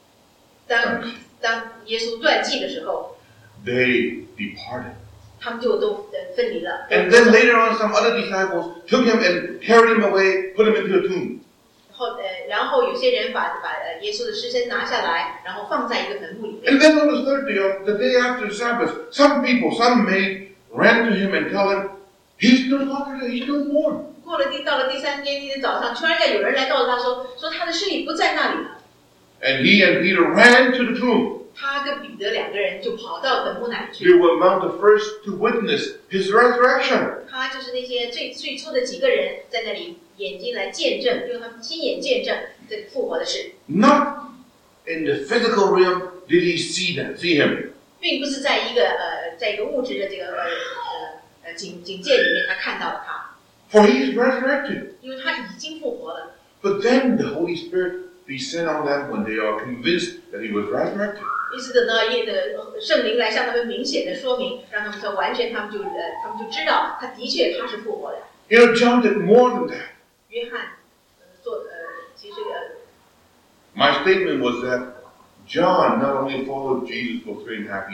[SPEAKER 2] 当耶稣断气的时候，
[SPEAKER 1] they departed.
[SPEAKER 2] 他们就都分离了。
[SPEAKER 1] And then later on, some other disciples took him and carried him away, put him into a tomb.
[SPEAKER 2] 然后有些人把耶稣的尸身拿下来，然后放在一个坟墓里面。
[SPEAKER 1] And then on the third day, the day after the Sabbath, some maid ran to him and tell him, he's no longer there, he's no more.
[SPEAKER 2] 到了第3天，第一天早上，突然间有人来告诉他说他的尸体不在那里了。
[SPEAKER 1] And he and Peter ran to the tomb.
[SPEAKER 2] 他跟彼得2个人就跑到坟墓那里去。
[SPEAKER 1] They were among the first to witness his resurrection.
[SPEAKER 2] 他就是那些最初的几个人，在那里眼睛来见证，用他们亲眼见证这个复活的事。
[SPEAKER 1] Not in the physical realm did he see him.
[SPEAKER 2] 并不是在一个物质的这个警戒里面，他看到了他。
[SPEAKER 1] For he is resurrected.
[SPEAKER 2] 因为他已经复活了。
[SPEAKER 1] But then the Holy Spirit descend on them when they are convinced that he was resurrected.
[SPEAKER 2] 于是等到圣灵来向他们明显的说明，让他们说完全，他们就知道他的确他是复活的。
[SPEAKER 1] You know, John did more than that.
[SPEAKER 2] 约翰其实
[SPEAKER 1] My statement was that John not only followed Jesus for 3.5 years.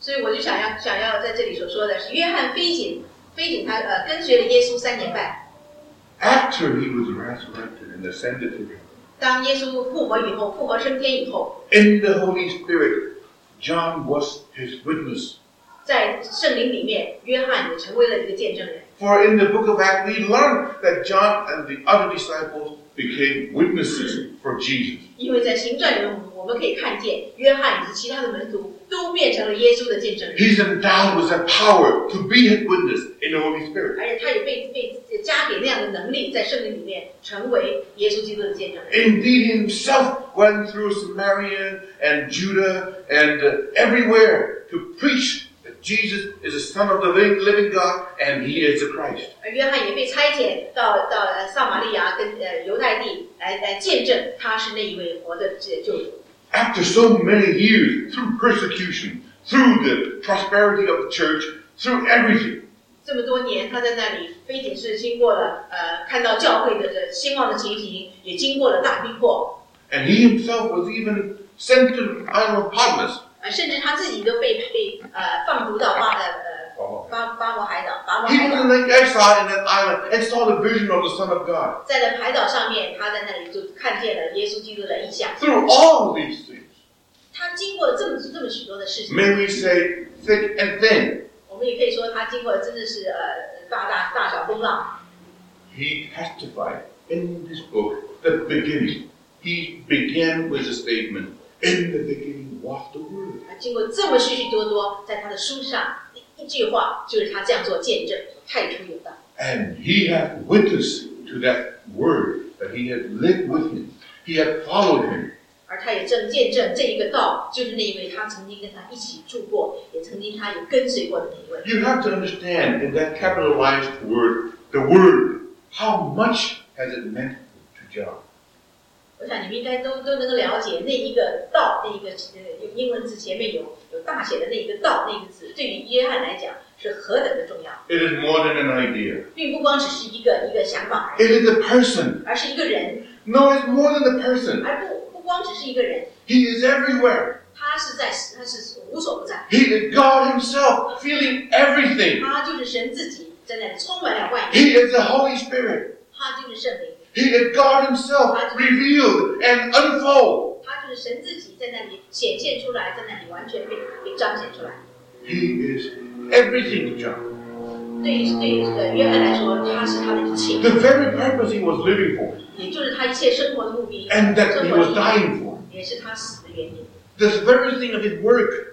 [SPEAKER 2] 所以我就想要在这里所说的是，约翰飞井他跟随了耶稣3年半。
[SPEAKER 1] After he was resurrected and ascended to heaven,
[SPEAKER 2] 当耶稣复活升天以后，
[SPEAKER 1] in the Holy Spirit, John was his witness.
[SPEAKER 2] 在圣灵里面，约翰也成为了一个见证人。
[SPEAKER 1] For in the book of Acts, we learn that John and the other disciples became witnesses for Jesus.
[SPEAKER 2] 因为在行传里面，我们可以看见约翰以及其他的门徒都变成了耶稣的见证人。
[SPEAKER 1] He's endowed with that power to be his witness in the Holy Spirit.
[SPEAKER 2] 而且他也被加给那样的能力，在圣灵里面成为耶稣基督的见证人。
[SPEAKER 1] Indeed, he himself went through Samaria and Judah and everywhere to preach that Jesus is the Son of the living God and he is the Christ.
[SPEAKER 2] 而约翰也被差遣到撒玛利亚跟犹太地来见证他是那一位活的救主。
[SPEAKER 1] After so many years, through persecution, through the prosperity of the church, through everything,
[SPEAKER 2] 这么多年，他在那里非仅是经过了看到教会的兴旺的情形，也经过了大逼迫。
[SPEAKER 1] and he himself was even sent to the island of Patmos.
[SPEAKER 2] 甚至他自己都被放逐到拔摩海岛。
[SPEAKER 1] He was in exile in that island and saw the vision of the Son of God.
[SPEAKER 2] 在那海岛上面，他在那里就看见了耶稣基督的意象。
[SPEAKER 1] Through all these things,
[SPEAKER 2] 他经过了这么许多的事情。
[SPEAKER 1] may we say thick and thin,
[SPEAKER 2] 我们也可以说，他经过了真的是大小风浪。
[SPEAKER 1] he testified in this book the beginning. He began with a statement, in the beginning was the Word.
[SPEAKER 2] 经过这么许多，在他的书上一句话，就是他这样做见证，太初有道。
[SPEAKER 1] And he had witnessed to that Word, that he had lived with him. He had followed him.
[SPEAKER 2] 而他也正见证这一个道，就是那一位他曾经跟他一起住过，也曾经他也跟随过的那一位。
[SPEAKER 1] You have to understand in that capitalized word, the Word, how much has it meant to John?
[SPEAKER 2] 我想你们应该都能够了解那一个道，那一个用英文字前面有大写的那一个道那个字，对于约翰来讲是何等的重要。
[SPEAKER 1] It is more than an idea.
[SPEAKER 2] 并不光只是一个想法而
[SPEAKER 1] It
[SPEAKER 2] 已，
[SPEAKER 1] is a person.
[SPEAKER 2] 而是一个人，
[SPEAKER 1] No, it's more than a person.
[SPEAKER 2] 而不光只是一个人，
[SPEAKER 1] He is everywhere.
[SPEAKER 2] 他是无所不在，
[SPEAKER 1] He is God himself, feeling everything.
[SPEAKER 2] 他就是神自己在那里充满了万有，
[SPEAKER 1] He is the Holy Spirit.
[SPEAKER 2] 他就是圣灵，
[SPEAKER 1] He is God himself, revealed and unfold.
[SPEAKER 2] 他就是神自己在那里显现出来，在那里完全被彰显出来。
[SPEAKER 1] He is everything to John.
[SPEAKER 2] 对于约翰来说，他是他的一切，
[SPEAKER 1] The very purpose he was living for,
[SPEAKER 2] 也就是他一切生活的目的，
[SPEAKER 1] and that
[SPEAKER 2] 生
[SPEAKER 1] he
[SPEAKER 2] 活
[SPEAKER 1] was
[SPEAKER 2] 的意义
[SPEAKER 1] dying for.
[SPEAKER 2] 也是他死的原因。
[SPEAKER 1] The very thing of his work,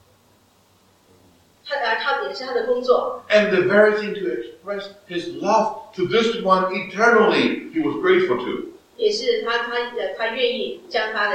[SPEAKER 2] 他也是他的工作，
[SPEAKER 1] and the very thing to express his love to this one eternally, he was grateful to.
[SPEAKER 2] 也是他愿意将他的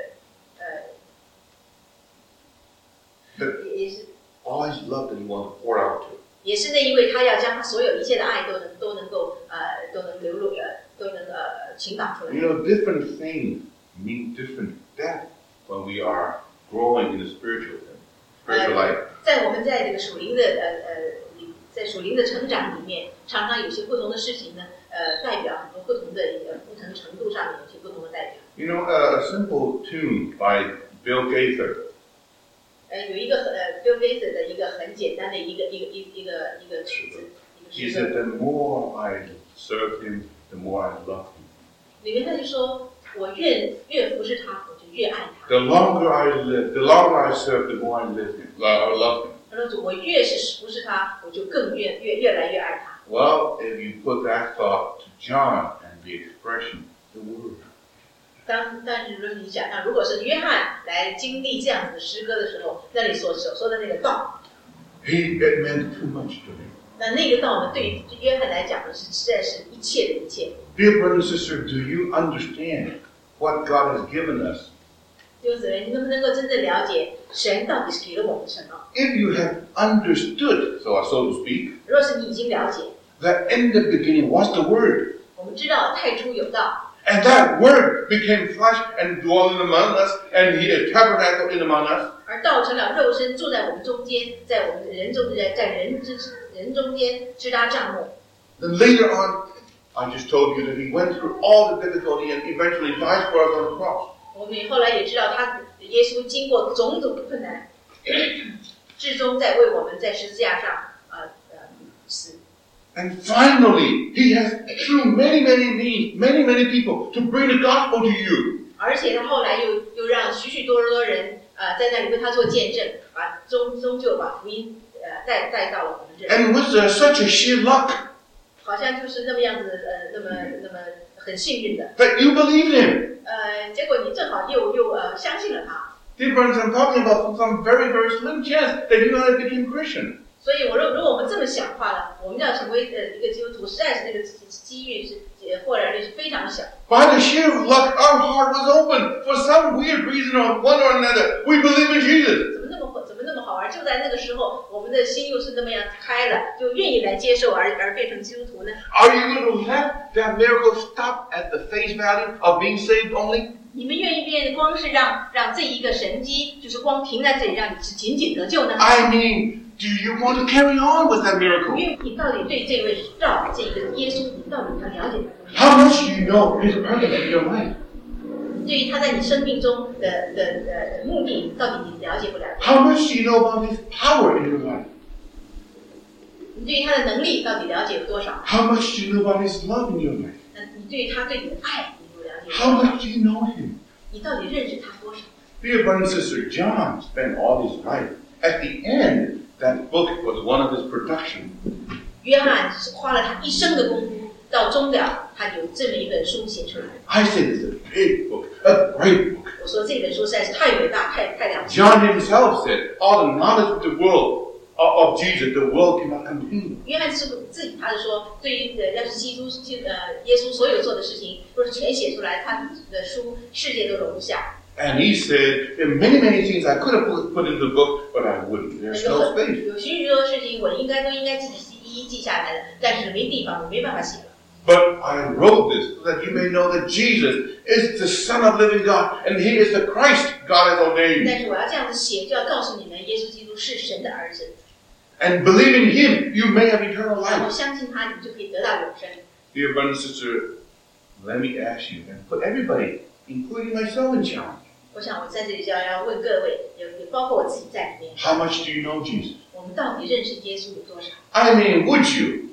[SPEAKER 2] 也是
[SPEAKER 1] All his love that he wanted to pour out to.
[SPEAKER 2] 也是那一位他要将他所有一切的爱都能流露都能倾倒出来。
[SPEAKER 1] You know, different things mean different depth when we are growing in the spiritual life.
[SPEAKER 2] 在我们在这个属灵的在属灵的成长里面，常常有些不同的事情呢，代表很多不同的不同程度上面有些不同的代表。
[SPEAKER 1] You know, a simple tune by Bill Gaither.
[SPEAKER 2] 有一个Bill Gaither 的一个很简单的一个曲子，一
[SPEAKER 1] He
[SPEAKER 2] 个诗
[SPEAKER 1] said,
[SPEAKER 2] 歌。
[SPEAKER 1] the more I serve him, the more I love him.
[SPEAKER 2] 里面他就说，我越服侍他，我就越爱他。
[SPEAKER 1] The longer I live, the longer I serve, the more I love him.
[SPEAKER 2] 他说，我越是服侍他，我就更越来越爱他。
[SPEAKER 1] Well, if you put that thought to John and the expression, the Word.
[SPEAKER 2] 但是你想象，如果是约翰来经历这样子的诗歌的时候，那里所说的那个道，
[SPEAKER 1] It meant too much to him.
[SPEAKER 2] 那个道呢，对于约翰来讲呢，实在是一切的一切。
[SPEAKER 1] Dear brother and sister, do you understand what God has given us?
[SPEAKER 2] 弟兄姊妹，你能不能够真正了解神到底是给了我们什么？
[SPEAKER 1] If you have understood, so to speak,
[SPEAKER 2] 如果是你已经了解，
[SPEAKER 1] that in the beginning was the Word,
[SPEAKER 2] 我们知道太初有道，
[SPEAKER 1] and that Word became flesh and dwelt among us, and He had tabernacled in among us,
[SPEAKER 2] 而道成了肉身，住在我们中间，在我们人中间支搭帐幕。
[SPEAKER 1] then later on, I just told you that He went through all the difficulty and eventually died for us on the cross.
[SPEAKER 2] 我们后来也知道，耶稣经过种种的困难， 至终在为我们在十字架上死。
[SPEAKER 1] And finally, he has, through many means, many people, to bring the gospel to you.
[SPEAKER 2] 而且他后来又让许多人在那里为他做见证，终究把福音带到了我们这里。
[SPEAKER 1] And with such a sheer luck,
[SPEAKER 2] 好像就是那么样子那么很幸运的。
[SPEAKER 1] that you believed him.
[SPEAKER 2] 结果你正好又相信了他。
[SPEAKER 1] Dear brothers, I'm talking about some very slim chance that you and I became Christian.
[SPEAKER 2] 所以如果我们这么想的话呢，我们要成为一个基督徒，实在是那个机遇是或然率是非常小。
[SPEAKER 1] By the sheer luck, our heart was open for some weird reason or one or another. We believe in Jesus.
[SPEAKER 2] 怎么那么好玩？就在那个时候，我们的心又是那么样开了，就愿意来接受而变成基督徒呢？
[SPEAKER 1] Are you going to let that miracle stop at the face value of being saved only?
[SPEAKER 2] 你们愿意变光是让这一个神迹，就是光停在这里，让你仅仅得救呢？
[SPEAKER 1] I mean, do you want to carry on with that miracle?
[SPEAKER 2] 因为你到底对这位这个耶稣，你到底他了解他多少？
[SPEAKER 1] How much do you know His presence in your life?
[SPEAKER 2] 对于他在你生命中的目的，到底你了解不了解？
[SPEAKER 1] How much do you know about His power in your life?
[SPEAKER 2] 你对于他的能力到底了解有多少？
[SPEAKER 1] How much do you know about His love in your life?
[SPEAKER 2] 你对于他对你的爱，你有了解
[SPEAKER 1] How
[SPEAKER 2] 多少？
[SPEAKER 1] much do you know Him?
[SPEAKER 2] 你到底认识他多少？
[SPEAKER 1] Dear brother and sister, John spent all his life. At the end, that book was one of his production.
[SPEAKER 2] 约翰是花了他一生的功夫，到终了，他有这么一本书写出来。
[SPEAKER 1] I say this is a big book, a great book.
[SPEAKER 2] 我说这本书实在是太伟大，太了不起。
[SPEAKER 1] John himself said, all the knowledge of the world, of Jesus, the world cannot contain.
[SPEAKER 2] 约翰自己他是说，对于要是耶稣所有做的事情，若是全写出来，他的书世界都容不下。
[SPEAKER 1] And he said, there are many things I could have put into the book, but I wouldn't. There's no space.
[SPEAKER 2] 有许多事情我都应该一一记下来的，但是没地方，我没办法写了。
[SPEAKER 1] But I wrote this so that you may know that Jesus is the Son of the living God, and He is the Christ God has ordained.
[SPEAKER 2] 但是我要这样子写，就要告诉你们，耶稣基督是神的儿子。
[SPEAKER 1] And believe in Him, you may have eternal
[SPEAKER 2] 然后
[SPEAKER 1] life.
[SPEAKER 2] 相信他，你就可以得到永生。
[SPEAKER 1] Dear brother and sister, let me ask you, and put everybody, including myself, in challenge.
[SPEAKER 2] 我想我在这里就要问各位，也包括我自己在里面，
[SPEAKER 1] How much do you know Jesus?
[SPEAKER 2] 我们到底认识耶稣有多少？
[SPEAKER 1] I mean, would you,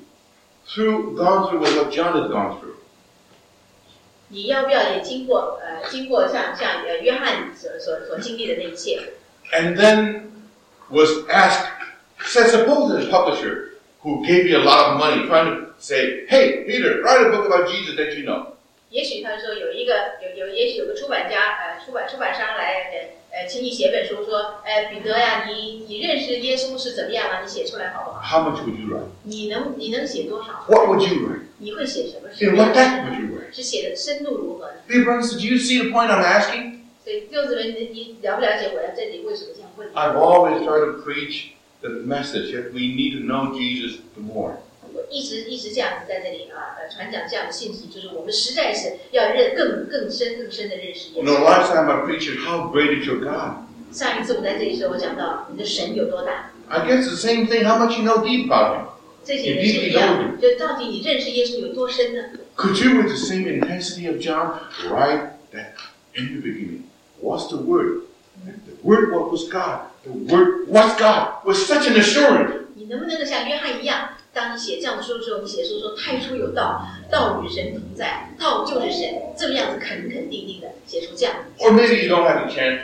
[SPEAKER 1] gone through what John has gone through?
[SPEAKER 2] 你要不要也经过像约翰所经历的那一切？
[SPEAKER 1] And then was asked, suppose there's a publisher who gave you a lot of money trying to say, hey, Peter, write a book about Jesus that you know.
[SPEAKER 2] 也许他说也许有个出版商来请你写本书，说彼得呀，你认识耶稣是怎么样啊？你写出来好不好？
[SPEAKER 1] How much would you write?
[SPEAKER 2] 你能写多少？
[SPEAKER 1] What would you write?
[SPEAKER 2] 你会写什么？
[SPEAKER 1] In what depth would you write?
[SPEAKER 2] 是写的深度如何呢？
[SPEAKER 1] Dear brothers, do you see the point I'm asking?
[SPEAKER 2] 所以弟兄姊妹，你了不了解我在这里为什么这样问？
[SPEAKER 1] I've always tried to preach the message that we need to know Jesus the more.
[SPEAKER 2] 我一直这样子在这里传讲这样的信息，就是我们实在是要更深的认识耶
[SPEAKER 1] You know,
[SPEAKER 2] 稣。
[SPEAKER 1] last time I preached how great is your God.
[SPEAKER 2] 上一次我在这里时候，我讲到你的神有多大，
[SPEAKER 1] I guess the same thing, how much you know deep about Him.
[SPEAKER 2] 这些人是一样，就到底你认识耶稣有多深呢？
[SPEAKER 1] Could you, with the same intensity of John, write that in the beginning was the Word? The Word was God. The Word was God. With such an assurance.
[SPEAKER 2] 你能不能够像约翰一样，当你写这样的书的时候，你写书说太初有道，道与神同在，道就是神，这么样子肯定的写出这样的。
[SPEAKER 1] Or maybe you don't have the chance to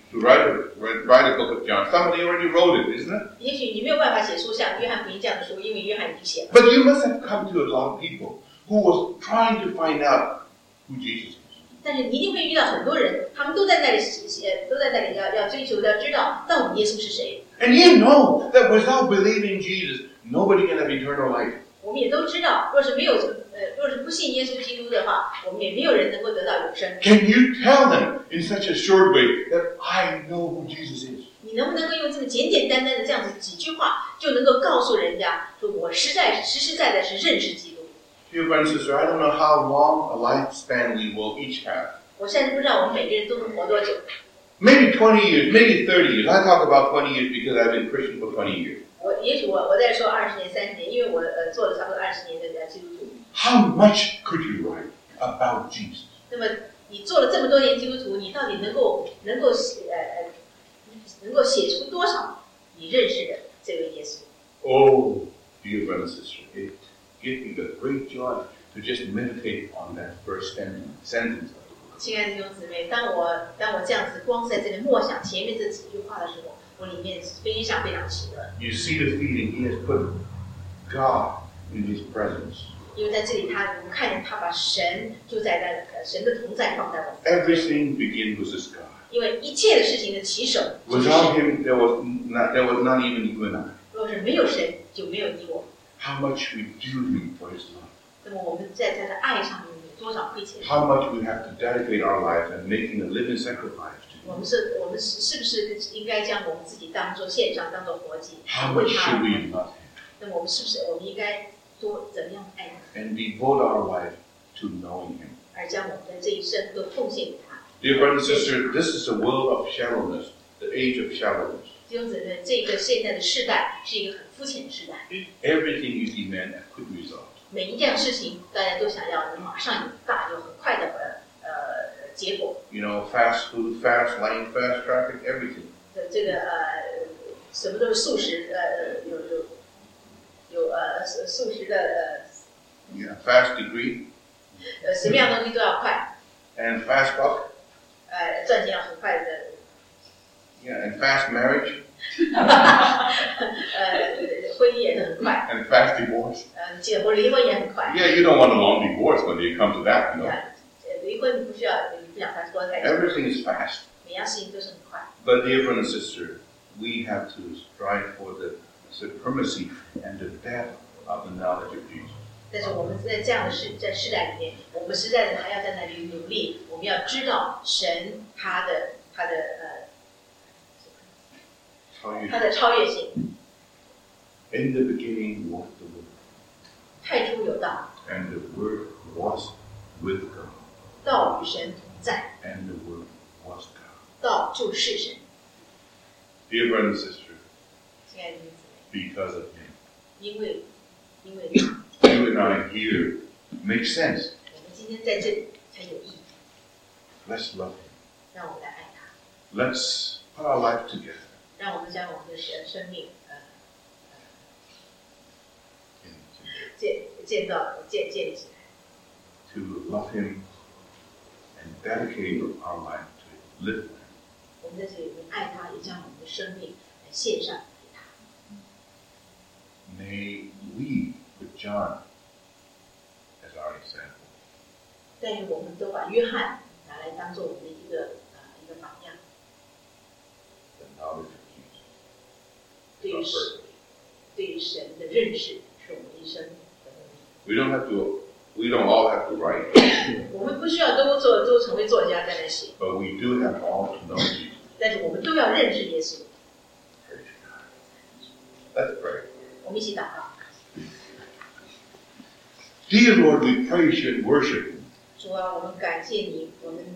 [SPEAKER 1] write a book of John. Somebody already wrote it, isn't it?
[SPEAKER 2] 也许你没有办法写出像约翰福音这样的书，因为约翰已经写了。
[SPEAKER 1] But you must have come to a lot of people who was trying to find out who Jesus is.
[SPEAKER 2] 但是你一定会遇到很多人，他们都在那里要追求要知道到底耶稣是谁。
[SPEAKER 1] And you know that without believing Jesus, nobody can have eternal life.
[SPEAKER 2] 我们也都知道，若是不信耶稣基督的话，我们也没有人能够得到永生。
[SPEAKER 1] Can you tell them in such a short way that I know who Jesus is?
[SPEAKER 2] 你能不能够用这么简单的这样子几句话，就能够告诉人家说，我实在是认识基督。
[SPEAKER 1] Dear brother and sister, I don't know how long a lifespan we will each have.
[SPEAKER 2] 我现在不知道我们每个人都能活多久。
[SPEAKER 1] Maybe 20 years, maybe 30 years. I talk about 20 years because I've been Christian for 20 years.
[SPEAKER 2] 也许我在说20年、30年，因为我做了差不多20年的基督徒。
[SPEAKER 1] How much could you write about Jesus?
[SPEAKER 2] 那么你做了这么多年基督徒，你到底能够写出多少你认识的这位耶稣。
[SPEAKER 1] Oh, dear brother and sister, it gives me the great joy to just meditate on that first sentence.
[SPEAKER 2] 亲爱的弟兄姊妹，当我这样子光在这里默想前面这几句话的时候，我里面非常非常喜乐。
[SPEAKER 1] You see the feeling he has put God in his presence.
[SPEAKER 2] 因为在这里我们看见他把神就在神的同在放在我们。
[SPEAKER 1] Everything begins with this God.
[SPEAKER 2] 因为一切的事情的起手就是
[SPEAKER 1] Without
[SPEAKER 2] 神。
[SPEAKER 1] him, there was not even you and I.
[SPEAKER 2] 若是没有神，就没有你我。
[SPEAKER 1] How much we do him for his love.
[SPEAKER 2] 那么我们在他的爱上面有多少亏欠？
[SPEAKER 1] How much we have to dedicate our lives and making a living sacrifice to
[SPEAKER 2] 我
[SPEAKER 1] him.
[SPEAKER 2] 们是不是应该将我们自己当做献上，当做活祭，
[SPEAKER 1] How
[SPEAKER 2] 为
[SPEAKER 1] much
[SPEAKER 2] 他
[SPEAKER 1] should
[SPEAKER 2] 而
[SPEAKER 1] we
[SPEAKER 2] 活？
[SPEAKER 1] love him?
[SPEAKER 2] 那么我们是不是应该多怎么样爱他，
[SPEAKER 1] And devote our life to knowing him.
[SPEAKER 2] 而将我们的这一生都奉献给他？
[SPEAKER 1] Dear brothers and sisters, this is a world of shallowness, the age of shallowness.
[SPEAKER 2] 弟兄姊妹，这个现在的世代是一个很肤浅的时代，
[SPEAKER 1] Everything you demand a quick result.
[SPEAKER 2] 每一件事情大家都想要马上有很快的结果。
[SPEAKER 1] You know, fast food, fast lane, fast traffic, everything.
[SPEAKER 2] 这个什么都是速食，有速食的
[SPEAKER 1] Yeah, fast degree
[SPEAKER 2] 什么样的东西都要快，
[SPEAKER 1] and fast buck.
[SPEAKER 2] 赚钱要很快的，
[SPEAKER 1] Yeah, and fast marriage
[SPEAKER 2] 婚姻也是很快，
[SPEAKER 1] and fast divorce.
[SPEAKER 2] 结婚离婚也很快。
[SPEAKER 1] Yeah, you don't want a long divorce when it comes to that, you know.
[SPEAKER 2] 离婚你不需要，你不想他说太久，
[SPEAKER 1] Everything is fast.
[SPEAKER 2] 每样事情都是很快。
[SPEAKER 1] But dear brother and sister, we have to strive for the supremacy and the depth of the knowledge of Jesus.
[SPEAKER 2] 但是我们在这样的在世代里面，我们实在是还要在那里努力。我们要知道神他的超越性。
[SPEAKER 1] In the beginning was the Word,
[SPEAKER 2] 太初有道，
[SPEAKER 1] and the Word was with God,
[SPEAKER 2] 道与神同在，
[SPEAKER 1] and the Word was God.
[SPEAKER 2] 道就是神。
[SPEAKER 1] Dear brother and sister,
[SPEAKER 2] 亲爱的弟兄姊
[SPEAKER 1] because of Him,
[SPEAKER 2] 妹，因为
[SPEAKER 1] you and I here make sense.
[SPEAKER 2] 我们今天在这里才有意义。
[SPEAKER 1] Let's love Him.
[SPEAKER 2] 让我们来爱他，
[SPEAKER 1] Let's put our life together
[SPEAKER 2] 让我们将我们的生命建立起来，
[SPEAKER 1] to love Him and dedicate our life to live for Him.
[SPEAKER 2] 我们在这里面爱他，也将我们的生命来献上给他。
[SPEAKER 1] May we put John as our example.
[SPEAKER 2] 但是我们都把约翰拿来当做我们的一个榜样，
[SPEAKER 1] The knowledge of Jesus.
[SPEAKER 2] 对于
[SPEAKER 1] Our purpose.
[SPEAKER 2] 对于神的认识是我们一生的目
[SPEAKER 1] We don't all have to write,
[SPEAKER 2] 的。我们不需要都成为作家在那写，
[SPEAKER 1] but we do have all to know Jesus.
[SPEAKER 2] 但是我们都要认识耶稣。
[SPEAKER 1] Praise God. Let's pray.
[SPEAKER 2] 我们一起祷告。
[SPEAKER 1] Dear Lord, we praise you and worship you.
[SPEAKER 2] 主啊，我们感谢你，我们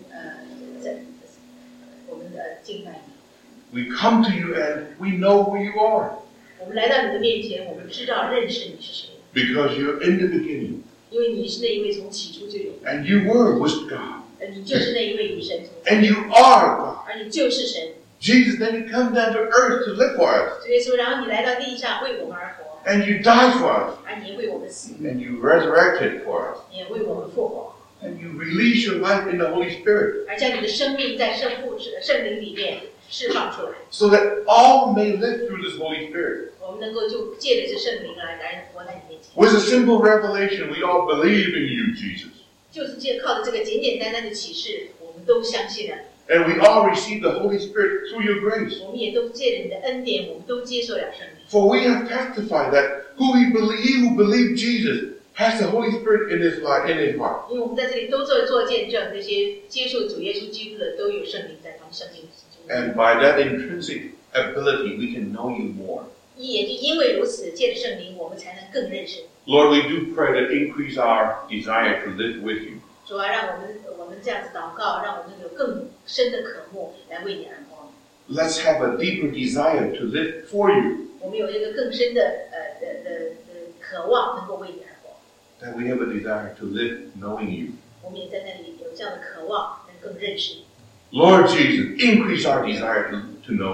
[SPEAKER 2] 敬拜你。
[SPEAKER 1] We come to you and we know who you are
[SPEAKER 2] 我们来到你的面前，我们知道认识你是谁，
[SPEAKER 1] because you're in the beginning
[SPEAKER 2] 因为你是那一位从起初就有，
[SPEAKER 1] and you were with God
[SPEAKER 2] 你就是那一位与神同在，
[SPEAKER 1] and you are God.
[SPEAKER 2] 而你就是神。
[SPEAKER 1] Jesus, then you come down to earth to live for us
[SPEAKER 2] 所以说，然后你来到地上为我们而活，
[SPEAKER 1] and you died for us
[SPEAKER 2] 而你也为我们死，
[SPEAKER 1] and you resurrected for us
[SPEAKER 2] 也为我们复活，
[SPEAKER 1] and you release your life in the Holy Spirit
[SPEAKER 2] 而将你的生命在圣灵里面释放出来，
[SPEAKER 1] so that all may live through this Holy Spirit.
[SPEAKER 2] 我们能够就借着这圣灵来活在你面前，
[SPEAKER 1] With a simple revelation, we all believe in you, Jesus.
[SPEAKER 2] 就是靠着这个简简单单的启示，我们都相信了你。
[SPEAKER 1] And we all receive the Holy Spirit through your grace.
[SPEAKER 2] 我们也都借着你的恩典，我们都接受了圣灵。
[SPEAKER 1] For we have testified that he who believed Jesus has the Holy Spirit in his life, in his heart.
[SPEAKER 2] 因为我们在这里都做见证，这些接受主耶稣基督的都有圣灵在他们生命中。
[SPEAKER 1] And by that intrinsic ability, we can know you more.
[SPEAKER 2] 也就因为如此，借着圣灵，我们才能更认识。
[SPEAKER 1] Lord, we do pray to increase our desire to live with you.
[SPEAKER 2] 主啊，让我们这样子祷告，让我们有更深的渴慕来为你而活。
[SPEAKER 1] Let's have a deeper desire to live for you.
[SPEAKER 2] 我们有一个更深的渴望，能够为你而活。
[SPEAKER 1] That we have a desire to live knowing you.
[SPEAKER 2] 我们也在那里有这样的渴望，能更认识你。
[SPEAKER 1] Lord Jesus, increase our desire to know you.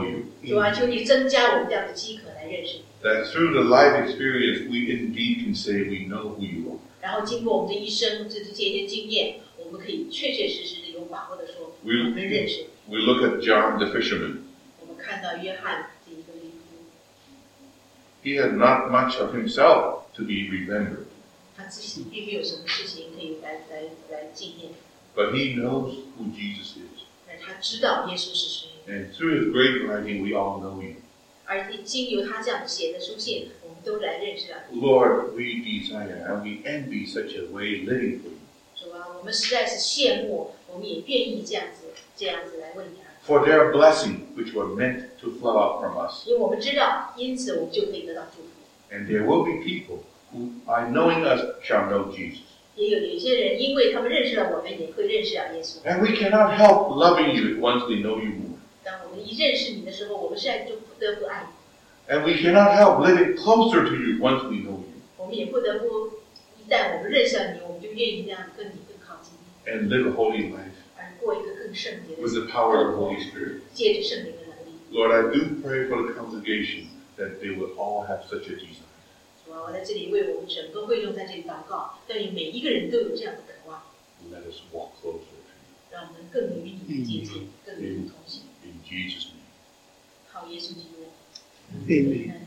[SPEAKER 2] 主啊，求你增加我们这样的饥渴来认识你。
[SPEAKER 1] That through the life experience, we indeed can say we know who you are.
[SPEAKER 2] 然后经过我们的一生这些经验，我们可以确确实实的有把握的说，我们认识。
[SPEAKER 1] We look at John the fisherman.
[SPEAKER 2] 我们看到约翰这一个渔夫，
[SPEAKER 1] He had not much of himself to be remembered,
[SPEAKER 2] 他自己并没有什么事情可以来纪念，
[SPEAKER 1] but he knows who Jesus is.
[SPEAKER 2] 但他知道耶稣是谁。
[SPEAKER 1] And through his great writing, we all know him.
[SPEAKER 2] 而经由他这样写的书信，我们都来认识了你。
[SPEAKER 1] Lord, we desire and we envy such a way living for you.
[SPEAKER 2] 主啊，我们实在是羡慕，我们也愿意这样子来为你而。
[SPEAKER 1] For there are blessings which were meant to flow out from us.
[SPEAKER 2] 因为我们知道，因此我们就可以得到祝福。
[SPEAKER 1] And there will be people who, by knowing us, shall know Jesus.
[SPEAKER 2] 也有一些人，因为他们认识了我们，也会认识了耶稣。
[SPEAKER 1] And we cannot help loving you once we know you more.
[SPEAKER 2] 当我们一认识你的时候，我们实在就不得不爱你。
[SPEAKER 1] And we cannot help living closer to you once we know you.
[SPEAKER 2] 我们也不得不，一旦我们认识了你，我们就愿意这样跟你更靠近，
[SPEAKER 1] And live a holy life
[SPEAKER 2] 而过一个更圣洁的
[SPEAKER 1] with
[SPEAKER 2] 生
[SPEAKER 1] the
[SPEAKER 2] 活，
[SPEAKER 1] power of the Holy Spirit.
[SPEAKER 2] 借着圣灵的能力。
[SPEAKER 1] Lord, I do pray for the congregation that they will all have such a desire.
[SPEAKER 2] 主啊，我在这里为我们整个会众在这里祷告，但愿每一个人都有这样的渴望，
[SPEAKER 1] Let us walk closer to you.
[SPEAKER 2] 让我们更与你接近，更与你同行。
[SPEAKER 1] In Jesus' name.
[SPEAKER 2] 靠耶稣基督。
[SPEAKER 3] Amen.